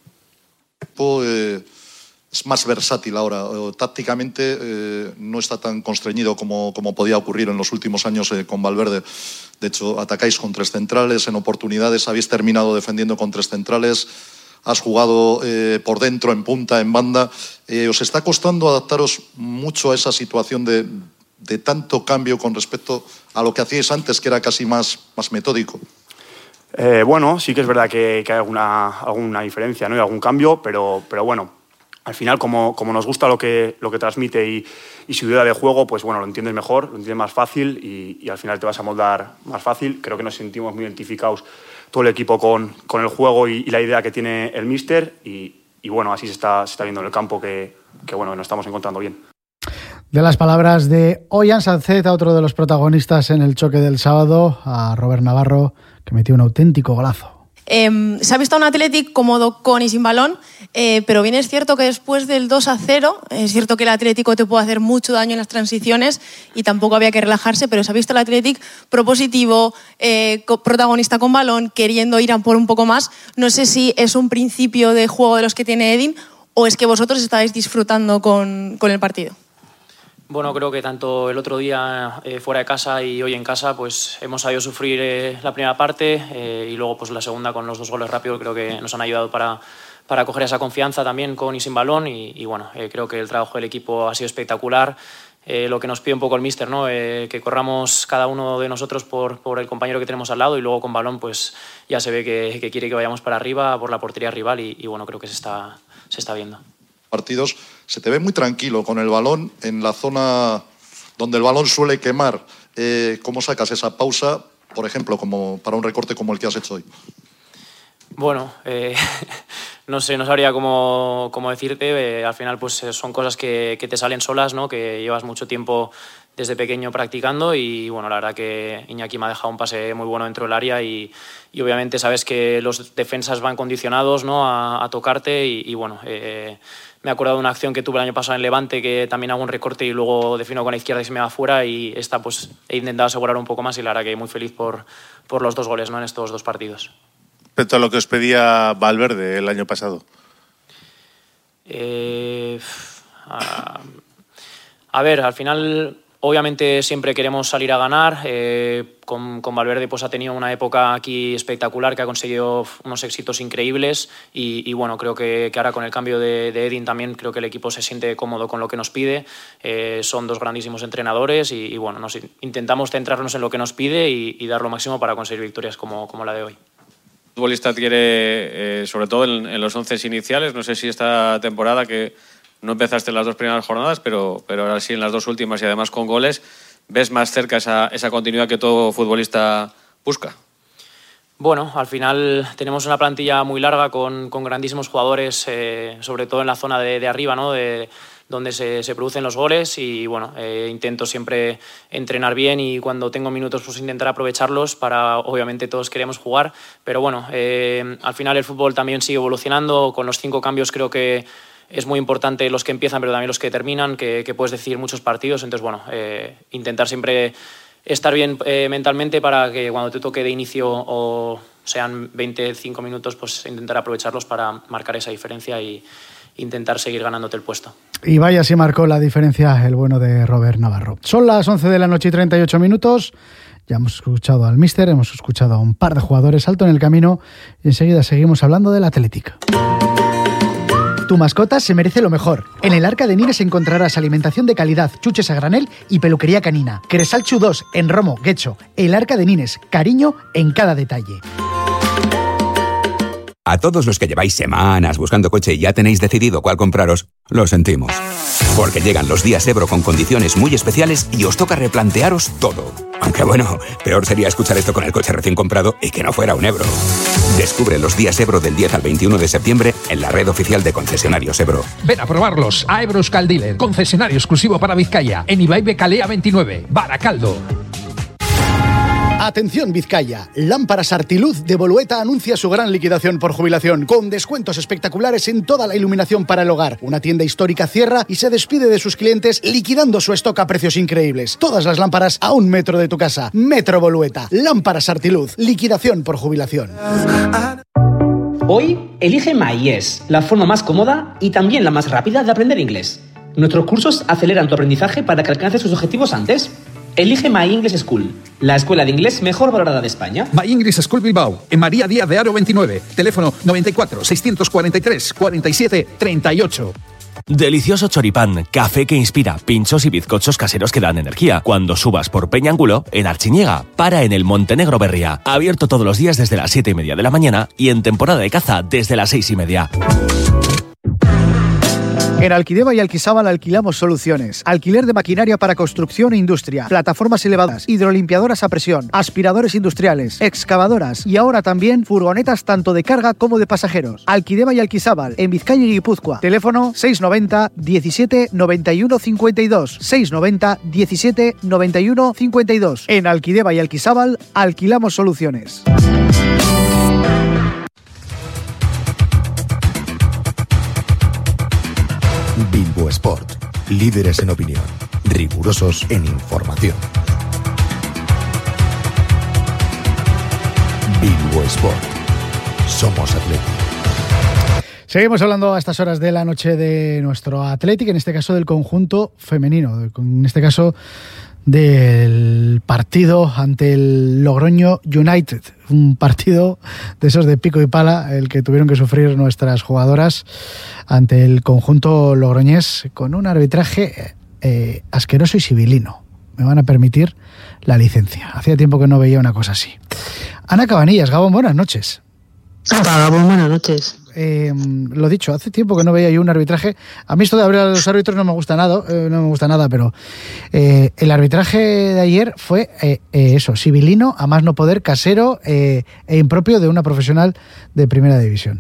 Speaker 9: Eh, es más versátil ahora. Eh, tácticamente eh, no está tan constreñido como, como podía ocurrir en los últimos años eh, con Valverde. De hecho, atacáis con tres centrales, en oportunidades habéis terminado defendiendo con tres centrales. Has jugado eh, por dentro, en punta, en banda. Eh, ¿Os está costando adaptaros mucho a esa situación de, de tanto cambio con respecto a lo que hacíais antes, que era casi más, más metódico?
Speaker 14: Eh, bueno, sí que es verdad que, que hay alguna, alguna diferencia, ¿no? Y algún cambio, pero, pero bueno, al final, como, como nos gusta lo que, lo que transmite y, y su idea de juego, pues bueno, lo entiendes mejor, lo entiendes más fácil y, y al final te vas a moldar más fácil. Creo que nos sentimos muy identificados todo el equipo con, con el juego y, y la idea que tiene el míster y, y bueno, así se está, se está viendo en el campo que, que bueno, nos estamos encontrando bien.
Speaker 2: De las palabras de Ollán Sánchez, a otro de los protagonistas en el choque del sábado, a Robert Navarro, que metió un auténtico golazo.
Speaker 17: Eh, se ha visto a un Athletic cómodo con y sin balón, eh, pero bien es cierto que después del dos a cero, es cierto que el Atlético te puede hacer mucho daño en las transiciones y tampoco había que relajarse, pero se ha visto el Athletic propositivo, eh, protagonista con balón, queriendo ir a por un poco más. No sé si es un principio de juego de los que tiene Edin o es que vosotros estáis disfrutando con, con el partido.
Speaker 18: Bueno, creo que tanto el otro día eh, fuera de casa y hoy en casa pues hemos sabido sufrir eh, la primera parte eh, y luego pues la segunda con los dos goles rápidos creo que nos han ayudado para, para coger esa confianza también con y sin balón y, y bueno, eh, creo que el trabajo del equipo ha sido espectacular. Eh, lo que nos pide un poco el míster, ¿no? Eh, que corramos cada uno de nosotros por, por el compañero que tenemos al lado y luego con balón pues ya se ve que, que quiere que vayamos para arriba por la portería rival y, y bueno, creo que se está, se está viendo.
Speaker 9: Partidos, se te ve muy tranquilo con el balón en la zona donde el balón suele quemar. Eh, ¿Cómo sacas esa pausa, por ejemplo, como para un recorte como el que has hecho hoy?
Speaker 18: Bueno, eh, no sé, no sabría cómo, cómo decirte. Eh, al final pues son cosas que, que te salen solas, ¿no? Que llevas mucho tiempo desde pequeño practicando y bueno, la verdad que Iñaki me ha dejado un pase muy bueno dentro del área y, y obviamente sabes que los defensas van condicionados, ¿no? a, a tocarte y, y bueno, eh, me he acordado de una acción que tuve el año pasado en Levante que también hago un recorte y luego defino con la izquierda y se me va fuera y esta pues he intentado asegurar un poco más y la verdad que muy feliz por, por los dos goles, ¿no? En estos dos partidos.
Speaker 19: Respecto a lo que os pedía Valverde el año pasado.
Speaker 18: Eh, a, a ver, al final obviamente siempre queremos salir a ganar. Eh, con, con Valverde pues ha tenido una época aquí espectacular que ha conseguido unos éxitos increíbles y, y bueno, creo que, que ahora con el cambio de, de Edin también creo que el equipo se siente cómodo con lo que nos pide. Eh, son dos grandísimos entrenadores y, y bueno, nos intentamos centrarnos en lo que nos pide y, y dar lo máximo para conseguir victorias como, como la de hoy.
Speaker 15: El futbolista quiere, eh, sobre todo en, en los once iniciales, no sé si esta temporada que no empezaste en las dos primeras jornadas, pero, pero ahora sí en las dos últimas y además con goles, ¿ves más cerca esa, esa continuidad que todo futbolista busca?
Speaker 18: Bueno, al final tenemos una plantilla muy larga con, con grandísimos jugadores, eh, sobre todo en la zona de, de arriba, ¿no? De, donde se, se producen los goles y bueno, eh, intento siempre entrenar bien y cuando tengo minutos pues intentar aprovecharlos para, obviamente todos queremos jugar, pero bueno, eh, al final el fútbol también sigue evolucionando, con los cinco cambios creo que es muy importante los que empiezan pero también los que terminan, que, que puedes decidir muchos partidos, entonces bueno, eh, intentar siempre estar bien eh, mentalmente para que cuando te toque de inicio o sean veinticinco minutos pues intentar aprovecharlos para marcar esa diferencia y intentar seguir ganándote el puesto.
Speaker 2: Y vaya si marcó la diferencia el bueno de Robert Navarro. Son las once de la noche y treinta y ocho minutos. Ya hemos escuchado al míster, hemos escuchado a un par de jugadores alto en el camino y enseguida seguimos hablando del Athletic. Tu mascota se merece lo mejor. En el Arca de Nines encontrarás alimentación de calidad, chuches a granel y peluquería canina. Cresalchu dos en Romo, Guecho. El Arca de Nines, cariño en cada detalle.
Speaker 20: A todos los que lleváis semanas buscando coche y ya tenéis decidido cuál compraros, lo sentimos. Porque llegan los días Ebro con condiciones muy especiales y os toca replantearos todo. Aunque bueno, peor sería escuchar esto con el coche recién comprado y que no fuera un Ebro. Descubre los días Ebro del diez al veintiuno de septiembre en la red oficial de concesionarios Ebro.
Speaker 21: Ven a probarlos a Ebro Euskal Dealer, concesionario exclusivo para Vizcaya, en Ibaibé Calea veintinueve, Baracaldo.
Speaker 2: Atención Vizcaya, Lámparas Artiluz de Bolueta anuncia su gran liquidación por jubilación, con descuentos espectaculares en toda la iluminación para el hogar. Una tienda histórica cierra y se despide de sus clientes liquidando su stock a precios increíbles. Todas las lámparas a un metro de tu casa. Metro Bolueta, Lámparas Artiluz, liquidación por jubilación.
Speaker 3: Hoy elige MyES, la forma más cómoda y también la más rápida de aprender inglés. Nuestros cursos aceleran tu aprendizaje para que alcances tus objetivos antes. Elige My English School, la escuela de inglés mejor valorada de España.
Speaker 21: My English School Bilbao, en María Díaz de Haro veintinueve, teléfono noventa y cuatro, seiscientos cuarenta y tres, cuarenta y siete, treinta y ocho.
Speaker 22: Delicioso choripán, café que inspira, pinchos y bizcochos caseros que dan energía. Cuando subas por Peñangulo, en Archiñega, para en el Montenegro Berria. Abierto todos los días desde las siete y media de la mañana y en temporada de caza desde las seis y media.
Speaker 2: En Alquideva y Alquisábal alquilamos soluciones. Alquiler de maquinaria para construcción e industria, plataformas elevadas, hidrolimpiadoras a presión, aspiradores industriales, excavadoras y ahora también furgonetas tanto de carga como de pasajeros. Alquideva y Alquisábal, en Vizcaya y Guipúzcoa. Teléfono seiscientos noventa, diecisiete, noventa y uno, cincuenta y dos. seiscientos noventa, diecisiete, noventa y uno, cincuenta y dos. En Alquideva y Alquisábal alquilamos soluciones.
Speaker 1: Bilbo Sport, líderes en opinión, rigurosos en información. Bilbo Sport, somos Athletic.
Speaker 2: Seguimos hablando a estas horas de la noche de nuestro Athletic, en este caso del conjunto femenino, en este caso del partido ante el Logroño United, un partido de esos de pico y pala, el que tuvieron que sufrir nuestras jugadoras ante el conjunto logroñés, con un arbitraje eh, asqueroso y sibilino. Me van a permitir la licencia. Hacía tiempo que no veía una cosa así. Ana Cabanillas, Gabón, buenas noches.
Speaker 23: Hola, Gabón, buenas noches.
Speaker 2: Eh, lo dicho, hace tiempo que no veía yo un arbitraje. A mí esto de abrir a los árbitros no me gusta nada, eh, no me gusta nada, pero eh, el arbitraje de ayer fue eh, eh, eso, sibilino, a más no poder, casero eh, e impropio de una profesional de primera división.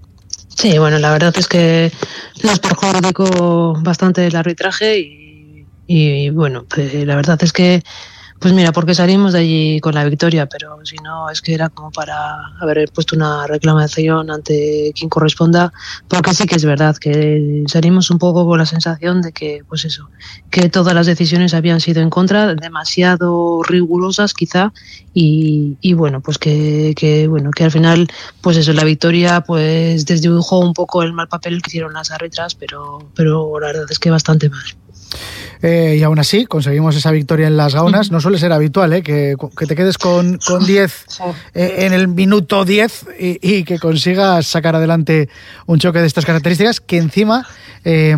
Speaker 23: Sí, bueno, la verdad es que nos perjudicó bastante el arbitraje y, y bueno, pues, la verdad es que pues mira, porque salimos de allí con la victoria, pero si no es que era como para haber puesto una reclamación ante quien corresponda, porque sí que es verdad que salimos un poco con la sensación de que, pues eso, que todas las decisiones habían sido en contra, demasiado rigurosas quizá, y, y bueno, pues que, que bueno, que al final, pues eso, la victoria pues desdibujó un poco el mal papel que hicieron las árbitras, pero, pero la verdad es que bastante mal.
Speaker 2: Eh, y aún así conseguimos esa victoria en las Gaunas. No suele ser habitual, ¿eh? que, que te quedes con diez eh, en el minuto diez y, y que consigas sacar adelante un choque de estas características, que encima eh,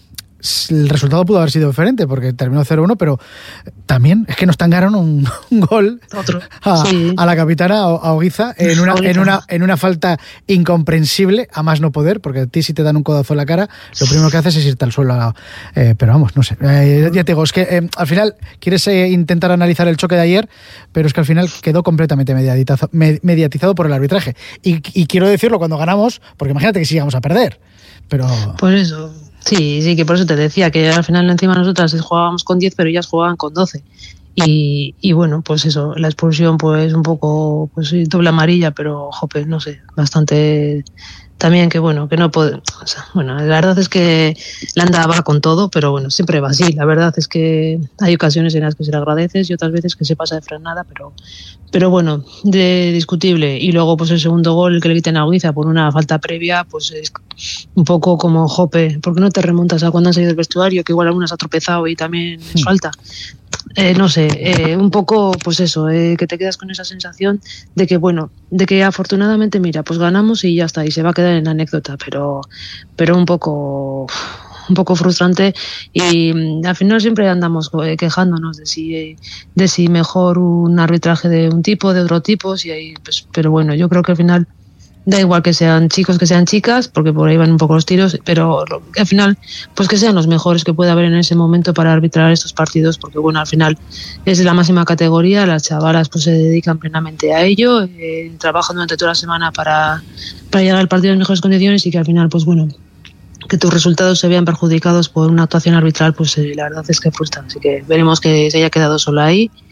Speaker 2: el resultado pudo haber sido diferente porque terminó cero uno, pero también es que nos tangaron un, un gol a, sí. a la capitana, a Oguiza, en una, en, una, en una falta incomprensible, a más no poder, porque a ti si te dan un codazo en la cara, lo primero que haces es irte al suelo. Eh, pero vamos, no sé. Eh, ya te digo, es que eh, al final quieres eh, intentar analizar el choque de ayer, pero es que al final quedó completamente mediatizado, mediatizado por el arbitraje. Y, y quiero decirlo cuando ganamos, porque imagínate que si llegamos a perder. Pero...
Speaker 23: Por eso... Sí, sí, que por eso te decía que al final encima nosotras jugábamos con diez, pero ellas jugaban con doce. Y, y bueno, pues eso, la expulsión pues un poco, pues sí, doble amarilla, pero jope, no sé, bastante también que bueno, que no puede, o sea, bueno, la verdad es que Landa va con todo, pero bueno, siempre va así. La verdad es que hay ocasiones en las que se le agradeces y otras veces que se pasa de frenada, pero pero bueno, de discutible. Y luego pues el segundo gol que le quiten a Oguiza por una falta previa, pues es un poco como jope, ¿por qué no te remontas a cuando han salido del vestuario? Que igual algunas ha tropezado y también es falta. Eh, no sé, eh, un poco pues eso, eh, que te quedas con esa sensación de que bueno, de que afortunadamente mira, pues ganamos y ya está, y se va a quedar en la anécdota, pero pero un poco un poco frustrante y mm, al final siempre andamos eh, quejándonos de si eh, de si mejor un arbitraje de un tipo, de otro tipo, si hay, pues, pero bueno, yo creo que al final da igual que sean chicos, que sean chicas, porque por ahí van un poco los tiros, pero lo, al final, pues que sean los mejores que pueda haber en ese momento para arbitrar estos partidos, porque bueno, al final es de la máxima categoría, las chavalas pues se dedican plenamente a ello, eh, trabajan durante toda la semana para, para llegar al partido en mejores condiciones y que al final, pues bueno, que tus resultados se vean perjudicados por una actuación arbitral, pues eh, la verdad es que frustra. Así que veremos que se haya quedado solo ahí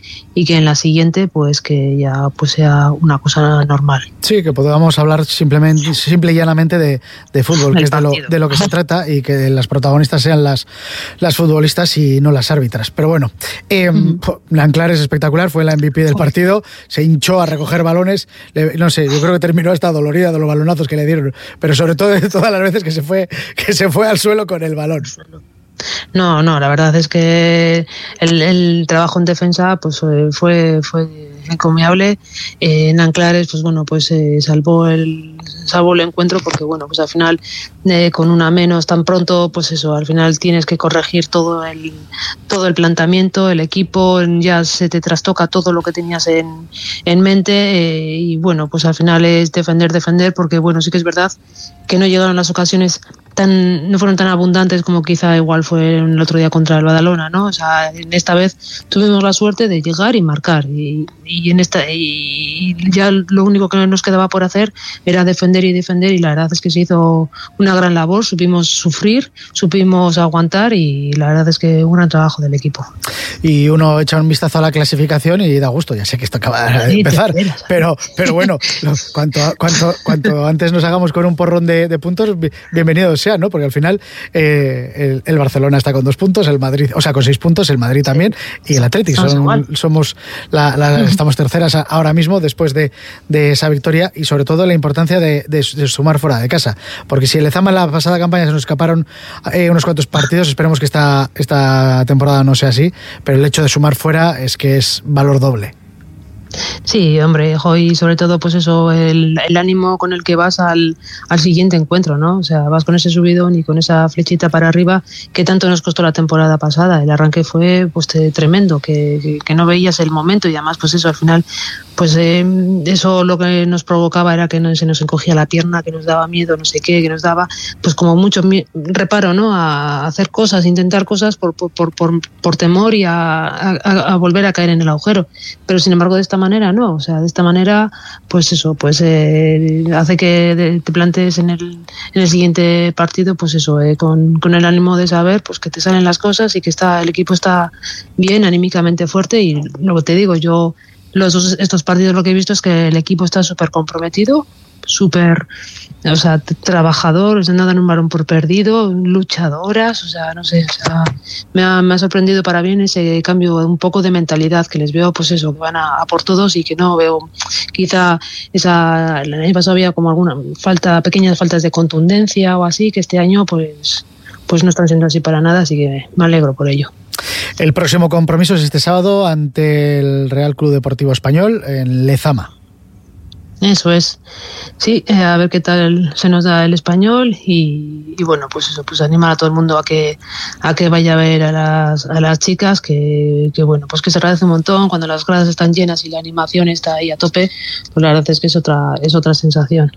Speaker 23: y que en la siguiente pues que ya pues sea una cosa normal.
Speaker 2: Sí, que podamos hablar simplemente, simple y llanamente de, de fútbol,
Speaker 23: El
Speaker 2: que es de lo,
Speaker 23: partido.
Speaker 2: de lo que se trata, y que las protagonistas sean las, las futbolistas y no las árbitras. Pero bueno, eh, uh-huh. Nanclar es espectacular, fue la M V P del partido, se hinchó a recoger balones, le, no sé, yo creo que terminó hasta dolorida de los balonazos que le dieron, pero sobre todo de todas las veces que se fue, que se fue al suelo con el balón.
Speaker 23: No, no, la verdad es que el, el trabajo en defensa pues fue fue encomiable. Eh, en Anclares, pues bueno, pues eh, salvó el salvó el encuentro porque bueno, pues al final eh, con una menos tan pronto, pues eso, al final tienes que corregir todo el todo el planteamiento, el equipo, ya se te trastoca todo lo que tenías en, en mente eh, y bueno, pues al final es defender, defender, porque bueno, sí que es verdad que no llegaron las ocasiones tan, no fueron tan abundantes como quizá igual fue el otro día contra el Badalona, ¿no? O sea, en esta vez tuvimos la suerte de llegar y marcar y, y en esta y ya lo único que nos quedaba por hacer era defender y defender, y la verdad es que se hizo una gran labor, supimos sufrir, supimos aguantar y la verdad es que un gran trabajo del equipo.
Speaker 2: Y uno echa un vistazo a la clasificación y da gusto, ya sé que esto acaba de empezar, pero, pero bueno, cuanto, cuanto, cuanto antes nos hagamos con un porrón de, de puntos, bienvenido sea, ¿no? Porque al final eh, el, el Barcelona está con dos puntos, el Madrid, o sea, con seis puntos, el Madrid también, y el Atlético. Son, somos la, la, estamos terceras ahora mismo después de, de esa victoria, y sobre todo la importancia de, de, de sumar fuera de casa, porque si el Lezama en la pasada campaña se nos escaparon eh, unos cuantos partidos, esperemos que esta, esta temporada no sea así, pero el hecho de sumar fuera es que es valor doble.
Speaker 23: Sí, hombre, y sobre todo pues eso, el, el ánimo con el que vas al, al siguiente encuentro, ¿no? O sea, vas con ese subidón y con esa flechita para arriba que tanto nos costó la temporada pasada. El arranque fue pues tremendo, que, que, que no veías el momento, y además pues eso, al final pues eh, eso lo que nos provocaba era que no, se nos encogía la pierna, que nos daba miedo, no sé qué, que nos daba pues como mucho reparo, ¿no? A hacer cosas, intentar cosas por, por, por, por, por temor y a, a, a volver a caer en el agujero. Pero sin embargo de esta manera no, o sea, de esta manera pues eso, pues eh, hace que te plantees en el, en el siguiente partido pues eso, eh, con, con el ánimo de saber pues que te salen las cosas y que está el equipo está bien, anímicamente fuerte. Y luego te digo, yo los dos, estos partidos lo que he visto es que el equipo está súper comprometido, súper, o sea, trabajador, o sea, no dan un balón por perdido, luchadoras, o sea, no sé, o sea, me ha, me ha sorprendido para bien ese cambio un poco de mentalidad, que les veo, pues eso, que van a, a por todos, y que no veo quizá esa, el año pasado había como alguna falta, pequeñas faltas de contundencia o así, que este año pues, pues no están siendo así para nada, así que me alegro por ello.
Speaker 2: El próximo compromiso es este sábado ante el Real Club Deportivo Español en Lezama.
Speaker 23: Eso es, sí, eh, a ver qué tal se nos da el Español, y, y bueno, pues eso, pues animar a todo el mundo a que a que vaya a ver a las a las chicas, que, que bueno, pues que se agradece un montón cuando las gradas están llenas y la animación está ahí a tope, pues la verdad es que es otra es otra sensación.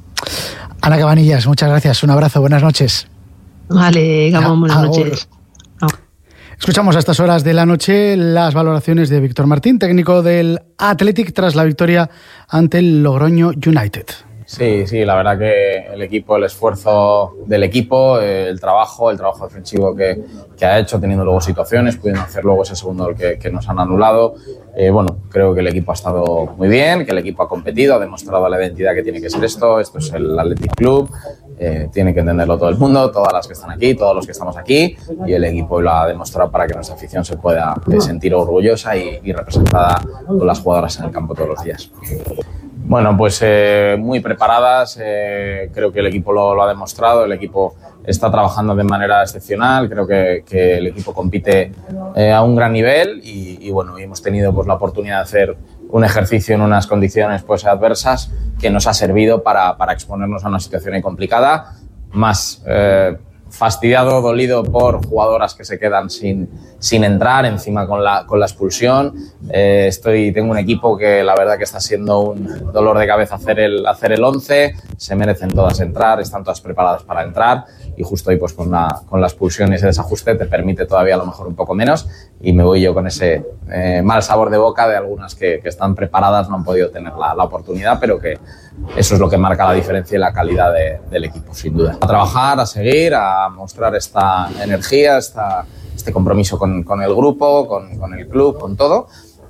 Speaker 2: Ana Cabanillas, muchas gracias, un abrazo, buenas noches.
Speaker 23: Vale, Gabón, buenas noches.
Speaker 2: Escuchamos a estas horas de la noche las valoraciones de Víctor Martín, técnico del Athletic, tras la victoria ante el Logroño United.
Speaker 4: Sí, sí, la verdad que el equipo, el esfuerzo del equipo, el trabajo, el trabajo defensivo que, que ha hecho, teniendo luego situaciones, pudiendo hacer luego ese segundo gol que, que nos han anulado. Eh, bueno, creo que el equipo ha estado muy bien, que el equipo ha competido, ha demostrado la identidad que tiene que ser esto. Esto es el Athletic Club, eh, tiene que entenderlo todo el mundo, todas las que están aquí, todos los que estamos aquí, y el equipo lo ha demostrado para que nuestra afición se pueda eh, sentir orgullosa y, y representada con las jugadoras en el campo todos los días. Bueno, pues eh, muy preparadas, eh, creo que el equipo lo, lo ha demostrado, el equipo está trabajando de manera excepcional, creo que, que el equipo compite eh, a un gran nivel, y, y bueno, hemos tenido pues la oportunidad de hacer un ejercicio en unas condiciones pues adversas que nos ha servido para, para exponernos a una situación complicada, más eh, fastidiado, dolido por jugadoras que se quedan sin, sin entrar, encima con la, con la expulsión. Eh, estoy, tengo un equipo que la verdad que está siendo un dolor de cabeza hacer el, hacer el once, se merecen todas entrar, están todas preparadas para entrar, y justo hoy pues con la, con la expulsión y ese desajuste te permite todavía a lo mejor un poco menos, y me voy yo con ese eh, mal sabor de boca de algunas que, que están preparadas, no han podido tener la, la oportunidad, pero que eso es lo que marca la diferencia y la calidad de, del equipo, sin duda. A trabajar, a seguir, a mostrar esta energía, esta, este compromiso con, con el grupo, con, con el club, con todo,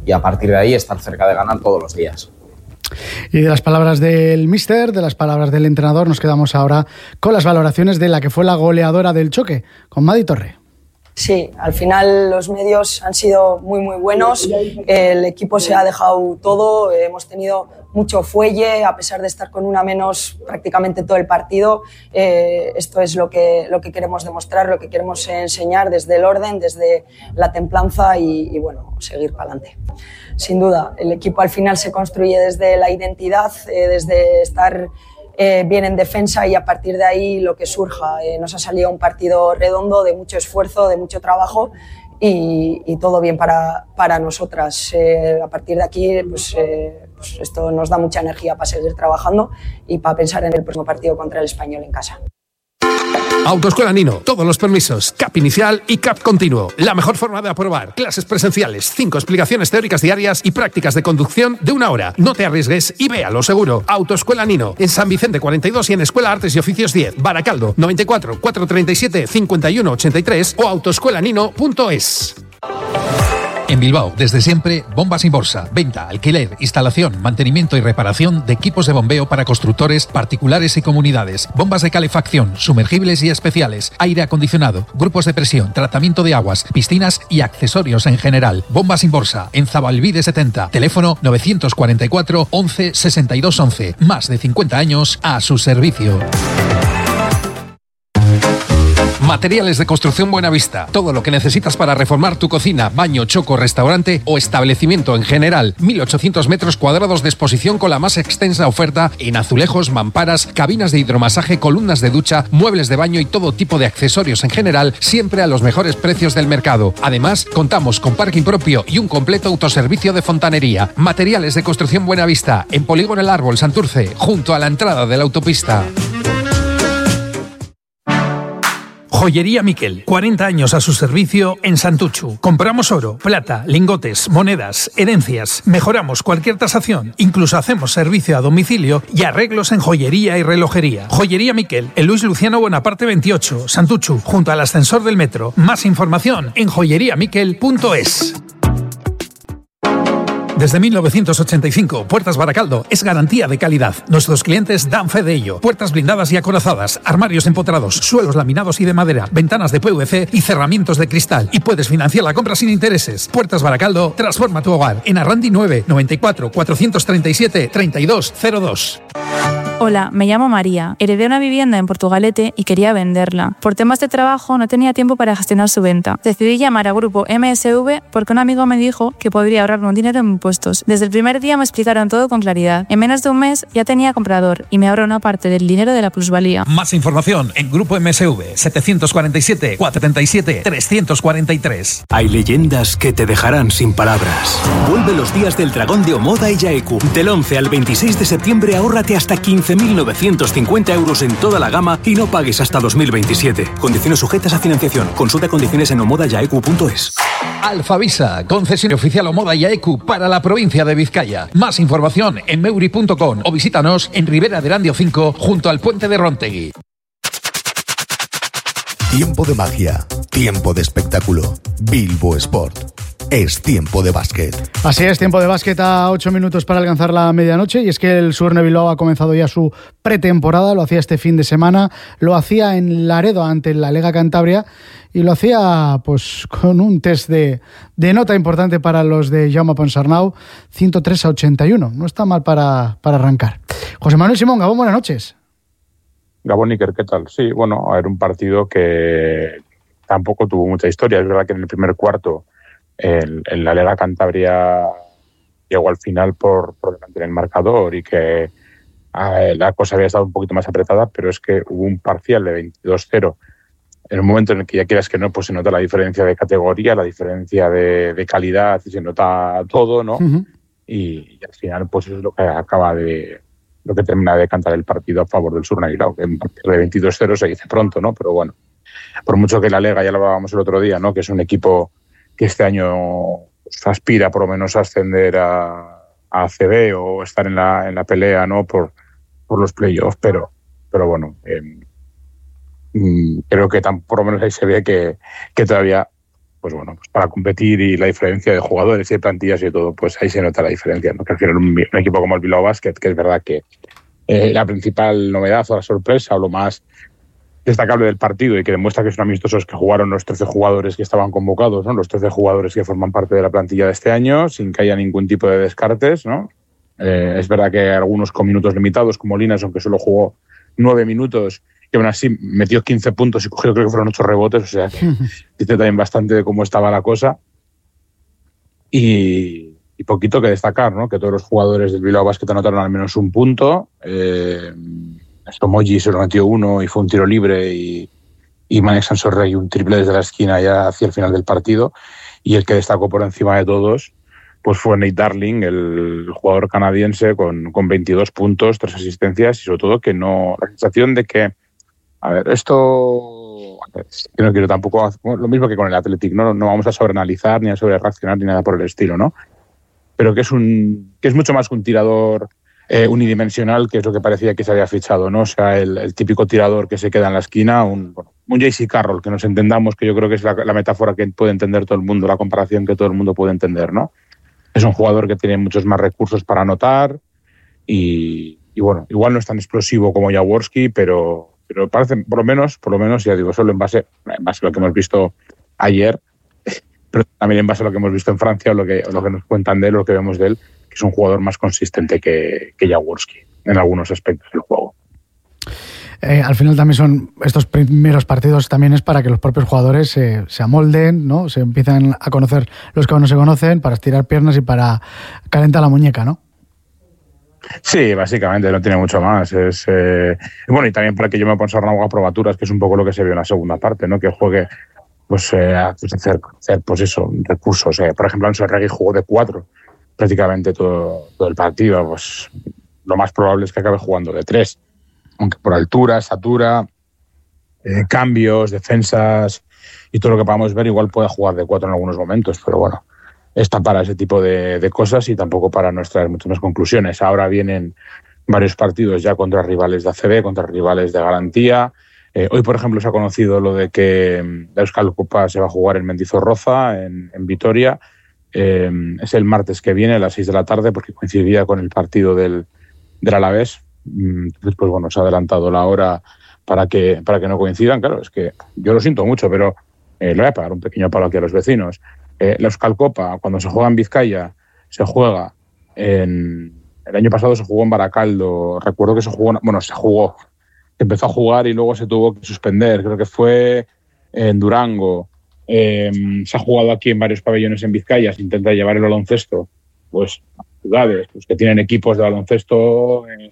Speaker 4: y a partir de ahí estar cerca de ganar todos los días.
Speaker 2: Y de las palabras del míster, de las palabras del entrenador, nos quedamos ahora con las valoraciones de la que fue la goleadora del choque, con Madi Torre.
Speaker 5: Sí, al final los medios han sido muy muy buenos, el equipo se ha dejado todo, hemos tenido mucho fuelle, a pesar de estar con una menos prácticamente todo el partido. Eh, esto es lo que, lo que queremos demostrar, lo que queremos enseñar desde el orden, desde la templanza y, y bueno, seguir para adelante. Sin duda, el equipo al final se construye desde la identidad, eh, desde estar eh, bien en defensa y a partir de ahí lo que surja. Eh, nos ha salido un partido redondo de mucho esfuerzo, de mucho trabajo y, y todo bien para, para nosotras. Eh, a partir de aquí, pues, eh, pues esto nos da mucha energía para seguir trabajando y para pensar en el próximo partido contra el Español en casa.
Speaker 21: Autoescuela Nino, todos los permisos, C A P inicial y C A P continuo. La mejor forma de aprobar. Clases presenciales, cinco explicaciones teóricas diarias y prácticas de conducción de una hora. No te arriesgues y véalo seguro. Autoescuela Nino, en San Vicente cuarenta y dos y en Escuela Artes y Oficios diez. Baracaldo, noventa y cuatro, cuatrocientos treinta y siete, cincuenta y uno ochenta y tres o autoescuelanino punto es. En Bilbao, desde siempre, Bombas sin Bolsa. Venta, alquiler, instalación, mantenimiento y reparación de equipos de bombeo para constructores, particulares y comunidades. Bombas de calefacción, sumergibles y especiales, aire acondicionado, grupos de presión, tratamiento de aguas, piscinas y accesorios en general. Bombas sin Bolsa, en Zabalbide setenta. Teléfono novecientos cuarenta y cuatro, once, sesenta y dos once. Más de cincuenta años a su servicio. Materiales de Construcción Buenavista. Todo lo que necesitas para reformar tu cocina, baño, choco, restaurante o establecimiento en general. mil ochocientos metros cuadrados de exposición con la más extensa oferta en azulejos, mamparas, cabinas de hidromasaje, columnas de ducha, muebles de baño y todo tipo de accesorios en general, siempre a los mejores precios del mercado. Además, contamos con parking propio y un completo autoservicio de fontanería. Materiales de Construcción Buenavista. En Polígono El Árbol, Santurce, junto a la entrada de la autopista. Joyería Miquel, cuarenta años a su servicio en Santuchu. Compramos oro, plata, lingotes, monedas, herencias. Mejoramos cualquier tasación. Incluso hacemos servicio a domicilio y arreglos en joyería y relojería. Joyería Miquel, en Luis Luciano Bonaparte veintiocho, Santuchu, junto al ascensor del metro. Más información en joyería miquel punto es. Desde mil novecientos ochenta y cinco, Puertas Baracaldo es garantía de calidad. Nuestros clientes dan fe de ello. Puertas blindadas y acorazadas, armarios empotrados, suelos laminados y de madera, ventanas de P V C y cerramientos de cristal. Y puedes financiar la compra sin intereses. Puertas Baracaldo, transforma tu hogar. En Arrandi nueve, noventa y cuatro, cuatrocientos treinta y siete, treinta y dos cero dos.
Speaker 7: Hola, me llamo María. Heredé una vivienda en Portugalete y quería venderla. Por temas de trabajo no tenía tiempo para gestionar su venta. Decidí llamar a Grupo M S V porque un amigo me dijo que podría ahorrarme un dinero en impuestos. Desde el primer día me explicaron todo con claridad. En menos de un mes ya tenía comprador y me ahorró una parte del dinero de la plusvalía.
Speaker 21: Más información en Grupo M S V, setecientos cuarenta y siete, cuatrocientos treinta y siete, trescientos cuarenta y tres.
Speaker 8: Hay leyendas que te dejarán sin palabras. Vuelve los días del dragón de Omoda y Yaeku. Del once al veintiséis de septiembre ahórrate hasta quince mil novecientos cincuenta euros en toda la gama y no pagues hasta dos mil veintisiete. Condiciones sujetas a financiación. Consulta condiciones en omoda yaeku punto es.
Speaker 21: Alfavisa, concesión oficial Omoda Yaeku para la provincia de Vizcaya. Más información en meuri punto com o visítanos en Ribera de Erandio cinco junto al puente de Rontegui.
Speaker 1: Tiempo de magia, tiempo de espectáculo. Bilbo Sport. Es tiempo de básquet.
Speaker 2: Así es, tiempo de básquet a ocho minutos para alcanzar la medianoche. Y es que el Surne Bilbao ha comenzado ya su pretemporada. Lo hacía este fin de semana. Lo hacía en Laredo ante la Lega Cantabria. Y lo hacía pues con un test de, de nota importante para los de Jaume Ponsarnau. ciento tres a ochenta y uno. No está mal para, para arrancar. José Manuel Simón, Gabón, buenas noches.
Speaker 24: Gabón Iker, ¿qué tal? Sí, bueno, a ver, un partido que tampoco tuvo mucha historia. Es verdad que en el primer cuarto el, el la Lega Cantabria llegó al final por, por delante del marcador y que ver, la cosa había estado un poquito más apretada, pero es que hubo un parcial de veintidós cero en un momento en el que ya quieras que no, pues se nota la diferencia de categoría, la diferencia de, de calidad, y se nota todo, ¿no? Uh-huh. Y, y al final, pues eso es lo que acaba de, lo que termina de cantar el partido a favor del Surne Bilbao, que en partido de veintidós cero se dice pronto, ¿no? Pero bueno, por mucho que la Lega, ya lo hablábamos el otro día, ¿no? Que es un equipo que este año pues, aspira por lo menos a ascender a, a A C B o estar en la, en la pelea, ¿no? Por, por los playoffs, pero, pero bueno, eh, creo que tan, por lo menos ahí se ve que, que todavía pues bueno, pues para competir y la diferencia de jugadores y de plantillas y de todo, pues ahí se nota la diferencia, ¿no? Que al final un, un equipo como el Bilbao Basket, que es verdad que eh, la principal novedad o la sorpresa o lo más destacable del partido y que demuestra que son amistosos que jugaron los trece jugadores que estaban convocados, ¿no? Los trece jugadores que forman parte de la plantilla de este año, sin que haya ningún tipo de descartes, ¿no? Eh, es verdad que algunos con minutos limitados, como Linas, aunque solo jugó nueve minutos, que aún así metió quince puntos y cogió, creo que fueron ocho rebotes, o sea que dice también bastante de cómo estaba la cosa. Y, y poquito que destacar, ¿no? Que todos los jugadores del Bilbao Basket anotaron al menos un punto. Eh, Stomoji se lo metió uno y fue un tiro libre, y, y Manek Sansorrey un triple desde la esquina ya hacia el final del partido. Y el que destacó por encima de todos pues fue Nate Darling, el jugador canadiense, con, con veintidós puntos, tres asistencias, y sobre todo que no, la sensación de que, a ver, esto, que no quiero tampoco, lo mismo que con el Athletic, no, no vamos a sobreanalizar ni a sobrereaccionar ni nada por el estilo, ¿no? Pero que es un, que es mucho más que un tirador eh, unidimensional, que es lo que parecía que se había fichado, ¿no? O sea, el, el típico tirador que se queda en la esquina, un, bueno, un J C Carroll, que nos entendamos, que yo creo que es la, la metáfora que puede entender todo el mundo, la comparación que todo el mundo puede entender, ¿no? Es un jugador que tiene muchos más recursos para anotar y, y bueno, igual no es tan explosivo como Jaworski, pero, pero parece, por lo menos, por lo menos, ya digo, solo en base, en base a lo que hemos visto ayer, pero también en base a lo que hemos visto en Francia, o lo que, o lo que nos cuentan de él, o lo que vemos de él, que es un jugador más consistente que, que Jaworski en algunos aspectos del juego.
Speaker 2: Eh, al final también son estos primeros partidos, también es para que los propios jugadores eh, se amolden, ¿no? Se empiezan a conocer los que aún no se conocen, para estirar piernas y para calentar la muñeca, ¿no?
Speaker 24: Sí, básicamente, no tiene mucho más. Es, eh, bueno, y también para que yo me ponga a probaturas, que es un poco lo que se vio en la segunda parte, ¿no? Que juegue, pues, eh, pues hacer, hacer, pues eso, recursos. Eh. Por ejemplo, Ansorregui jugó de cuatro prácticamente todo, todo el partido. Pues lo más probable es que acabe jugando de tres. Aunque por altura, estatura, eh, cambios, defensas y todo lo que podamos ver, igual puede jugar de cuatro en algunos momentos, pero bueno, está para ese tipo de, de cosas y tampoco para nuestras muchas más conclusiones. Ahora vienen varios partidos ya contra rivales de A C B, contra rivales de garantía. Eh, hoy, por ejemplo, se ha conocido lo de que la Euskal Copa se va a jugar en Mendizorroza, en, en Vitoria. Eh, es el martes que viene a las seis de la tarde, porque coincidía con el partido del, del Alavés. Entonces, pues bueno, se ha adelantado la hora para que, para que no coincidan. Claro, es que yo lo siento mucho, pero eh, le voy a pagar un pequeño palo aquí a los vecinos. Eh, la Euskal Copa, cuando se juega en Vizcaya, se juega en... El año pasado se jugó en Baracaldo. Recuerdo que se jugó... Bueno, se jugó. Empezó a jugar y luego se tuvo que suspender. Creo que fue en Durango. Eh, se ha jugado aquí en varios pabellones en Vizcaya. Se intenta llevar el baloncesto, pues, a ciudades pues, que tienen equipos de baloncesto... Eh,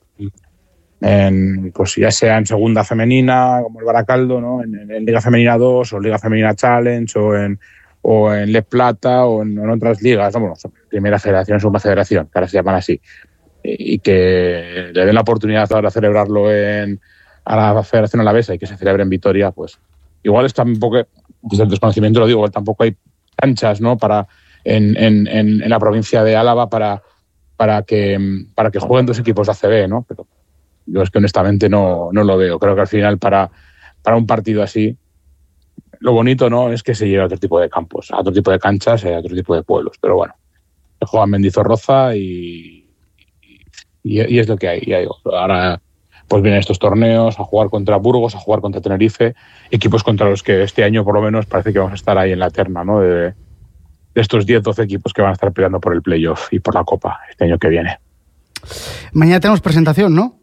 Speaker 24: En, pues ya sea en segunda femenina, como el Baracaldo, ¿no? en, en Liga Femenina dos o Liga Femenina Challenge o en, o en Le Plata o en, en otras ligas, ¿no? Bueno, Primera Federación, Segunda Federación, que ahora se llaman así, y, y que le den la oportunidad ahora de celebrarlo en, a la Federación Alavesa y que se celebre en Vitoria, pues igual es tampoco, desde el desconocimiento lo digo, igual tampoco hay canchas, ¿no? para en, en, en, en la provincia de Álava para, para, que, para que jueguen dos equipos de A C B, ¿no? Pero yo es que honestamente no, no lo veo. Creo que al final para, para un partido así, lo bonito no es que se lleve a otro tipo de campos, a otro tipo de canchas, a otro tipo de pueblos. Pero bueno, se juega en Mendizorroza y, y, y es lo que hay. Ya digo, ahora pues vienen estos torneos a jugar contra Burgos, a jugar contra Tenerife, equipos contra los que este año por lo menos parece que vamos a estar ahí en la terna, ¿no? De, de estos diez doce equipos que van a estar peleando por el playoff y por la Copa este año que viene.
Speaker 2: Mañana tenemos presentación, ¿no?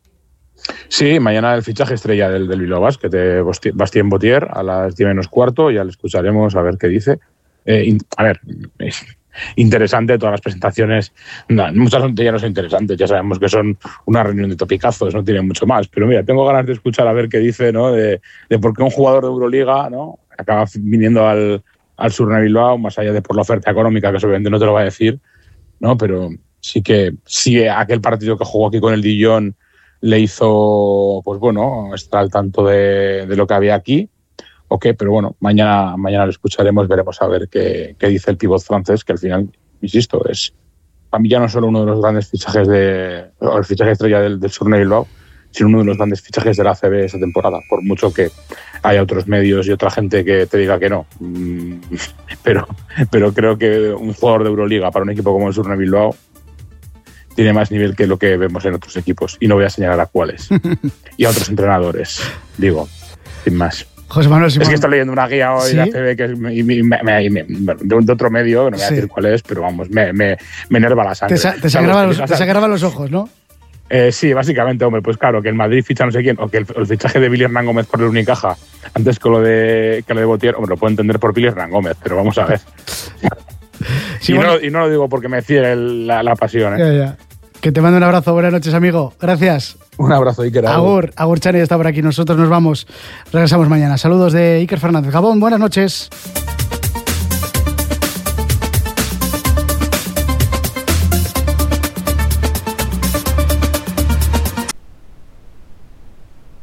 Speaker 24: Sí, mañana el fichaje estrella del, del Bilbao Basket, de Bastien Botier, a las diez menos cuarto, ya le escucharemos a ver qué dice. Eh, in, a ver, es interesante todas las presentaciones, no, muchas ya no son interesantes, ya sabemos que son una reunión de topicazos, no tienen mucho más, pero mira, tengo ganas de escuchar a ver qué dice, ¿no? de, de por qué un jugador de Euroliga, ¿no? acaba viniendo al, al Surne Bilbao, más allá de por la oferta económica, que obviamente no te lo va a decir, ¿no? Pero sí que sí, aquel partido que jugó aquí con el Dijon le hizo, pues bueno, estar al tanto de, de lo que había aquí. Ok, pero bueno, mañana, mañana lo escucharemos, veremos a ver qué, qué dice el pívot francés, que al final, insisto, es para mí ya no solo uno de los grandes fichajes de, o el fichaje estrella del, del Surne Bilbao, sido uno de los grandes fichajes de la A C B esta temporada, por mucho que haya otros medios y otra gente que te diga que no. Pero, pero creo que un jugador de Euroliga para un equipo como el Surne Bilbao tiene más nivel que lo que vemos en otros equipos, y no voy a señalar a cuáles. Y a otros entrenadores, digo, sin más.
Speaker 2: José Manuel Simón.
Speaker 24: Es que estoy leyendo una guía hoy
Speaker 2: ¿Sí?
Speaker 24: de A C B que es, y, y, me, me, me, de otro medio, no voy a
Speaker 2: Sí.
Speaker 24: decir cuál es, pero vamos, me, me, me enerva la sangre.
Speaker 2: Te, sa- te
Speaker 24: ¿Sabes?
Speaker 2: sangraban los,
Speaker 24: Que
Speaker 2: te
Speaker 24: digas,
Speaker 2: sangraban los ojos, ¿no?
Speaker 24: Eh, sí, básicamente, hombre, pues claro, que el Madrid ficha no sé quién, o que el, el fichaje de Billy Hernán Gómez por el Unicaja, antes que lo de que lo de Botier, hombre, lo puedo entender por Billy Hernán Gómez, pero vamos a ver.
Speaker 2: Sí,
Speaker 24: y,
Speaker 2: bueno.
Speaker 24: no, y no lo digo porque me ciegue el- la, la pasión, ¿eh?
Speaker 2: Ya, ya. Que te mando un abrazo. Buenas noches, amigo. Gracias.
Speaker 24: Un abrazo, Iker.
Speaker 2: Agur, Agur Chani está por aquí. Nosotros nos vamos. Regresamos mañana. Saludos de Iker Fernández. Gabón, buenas noches.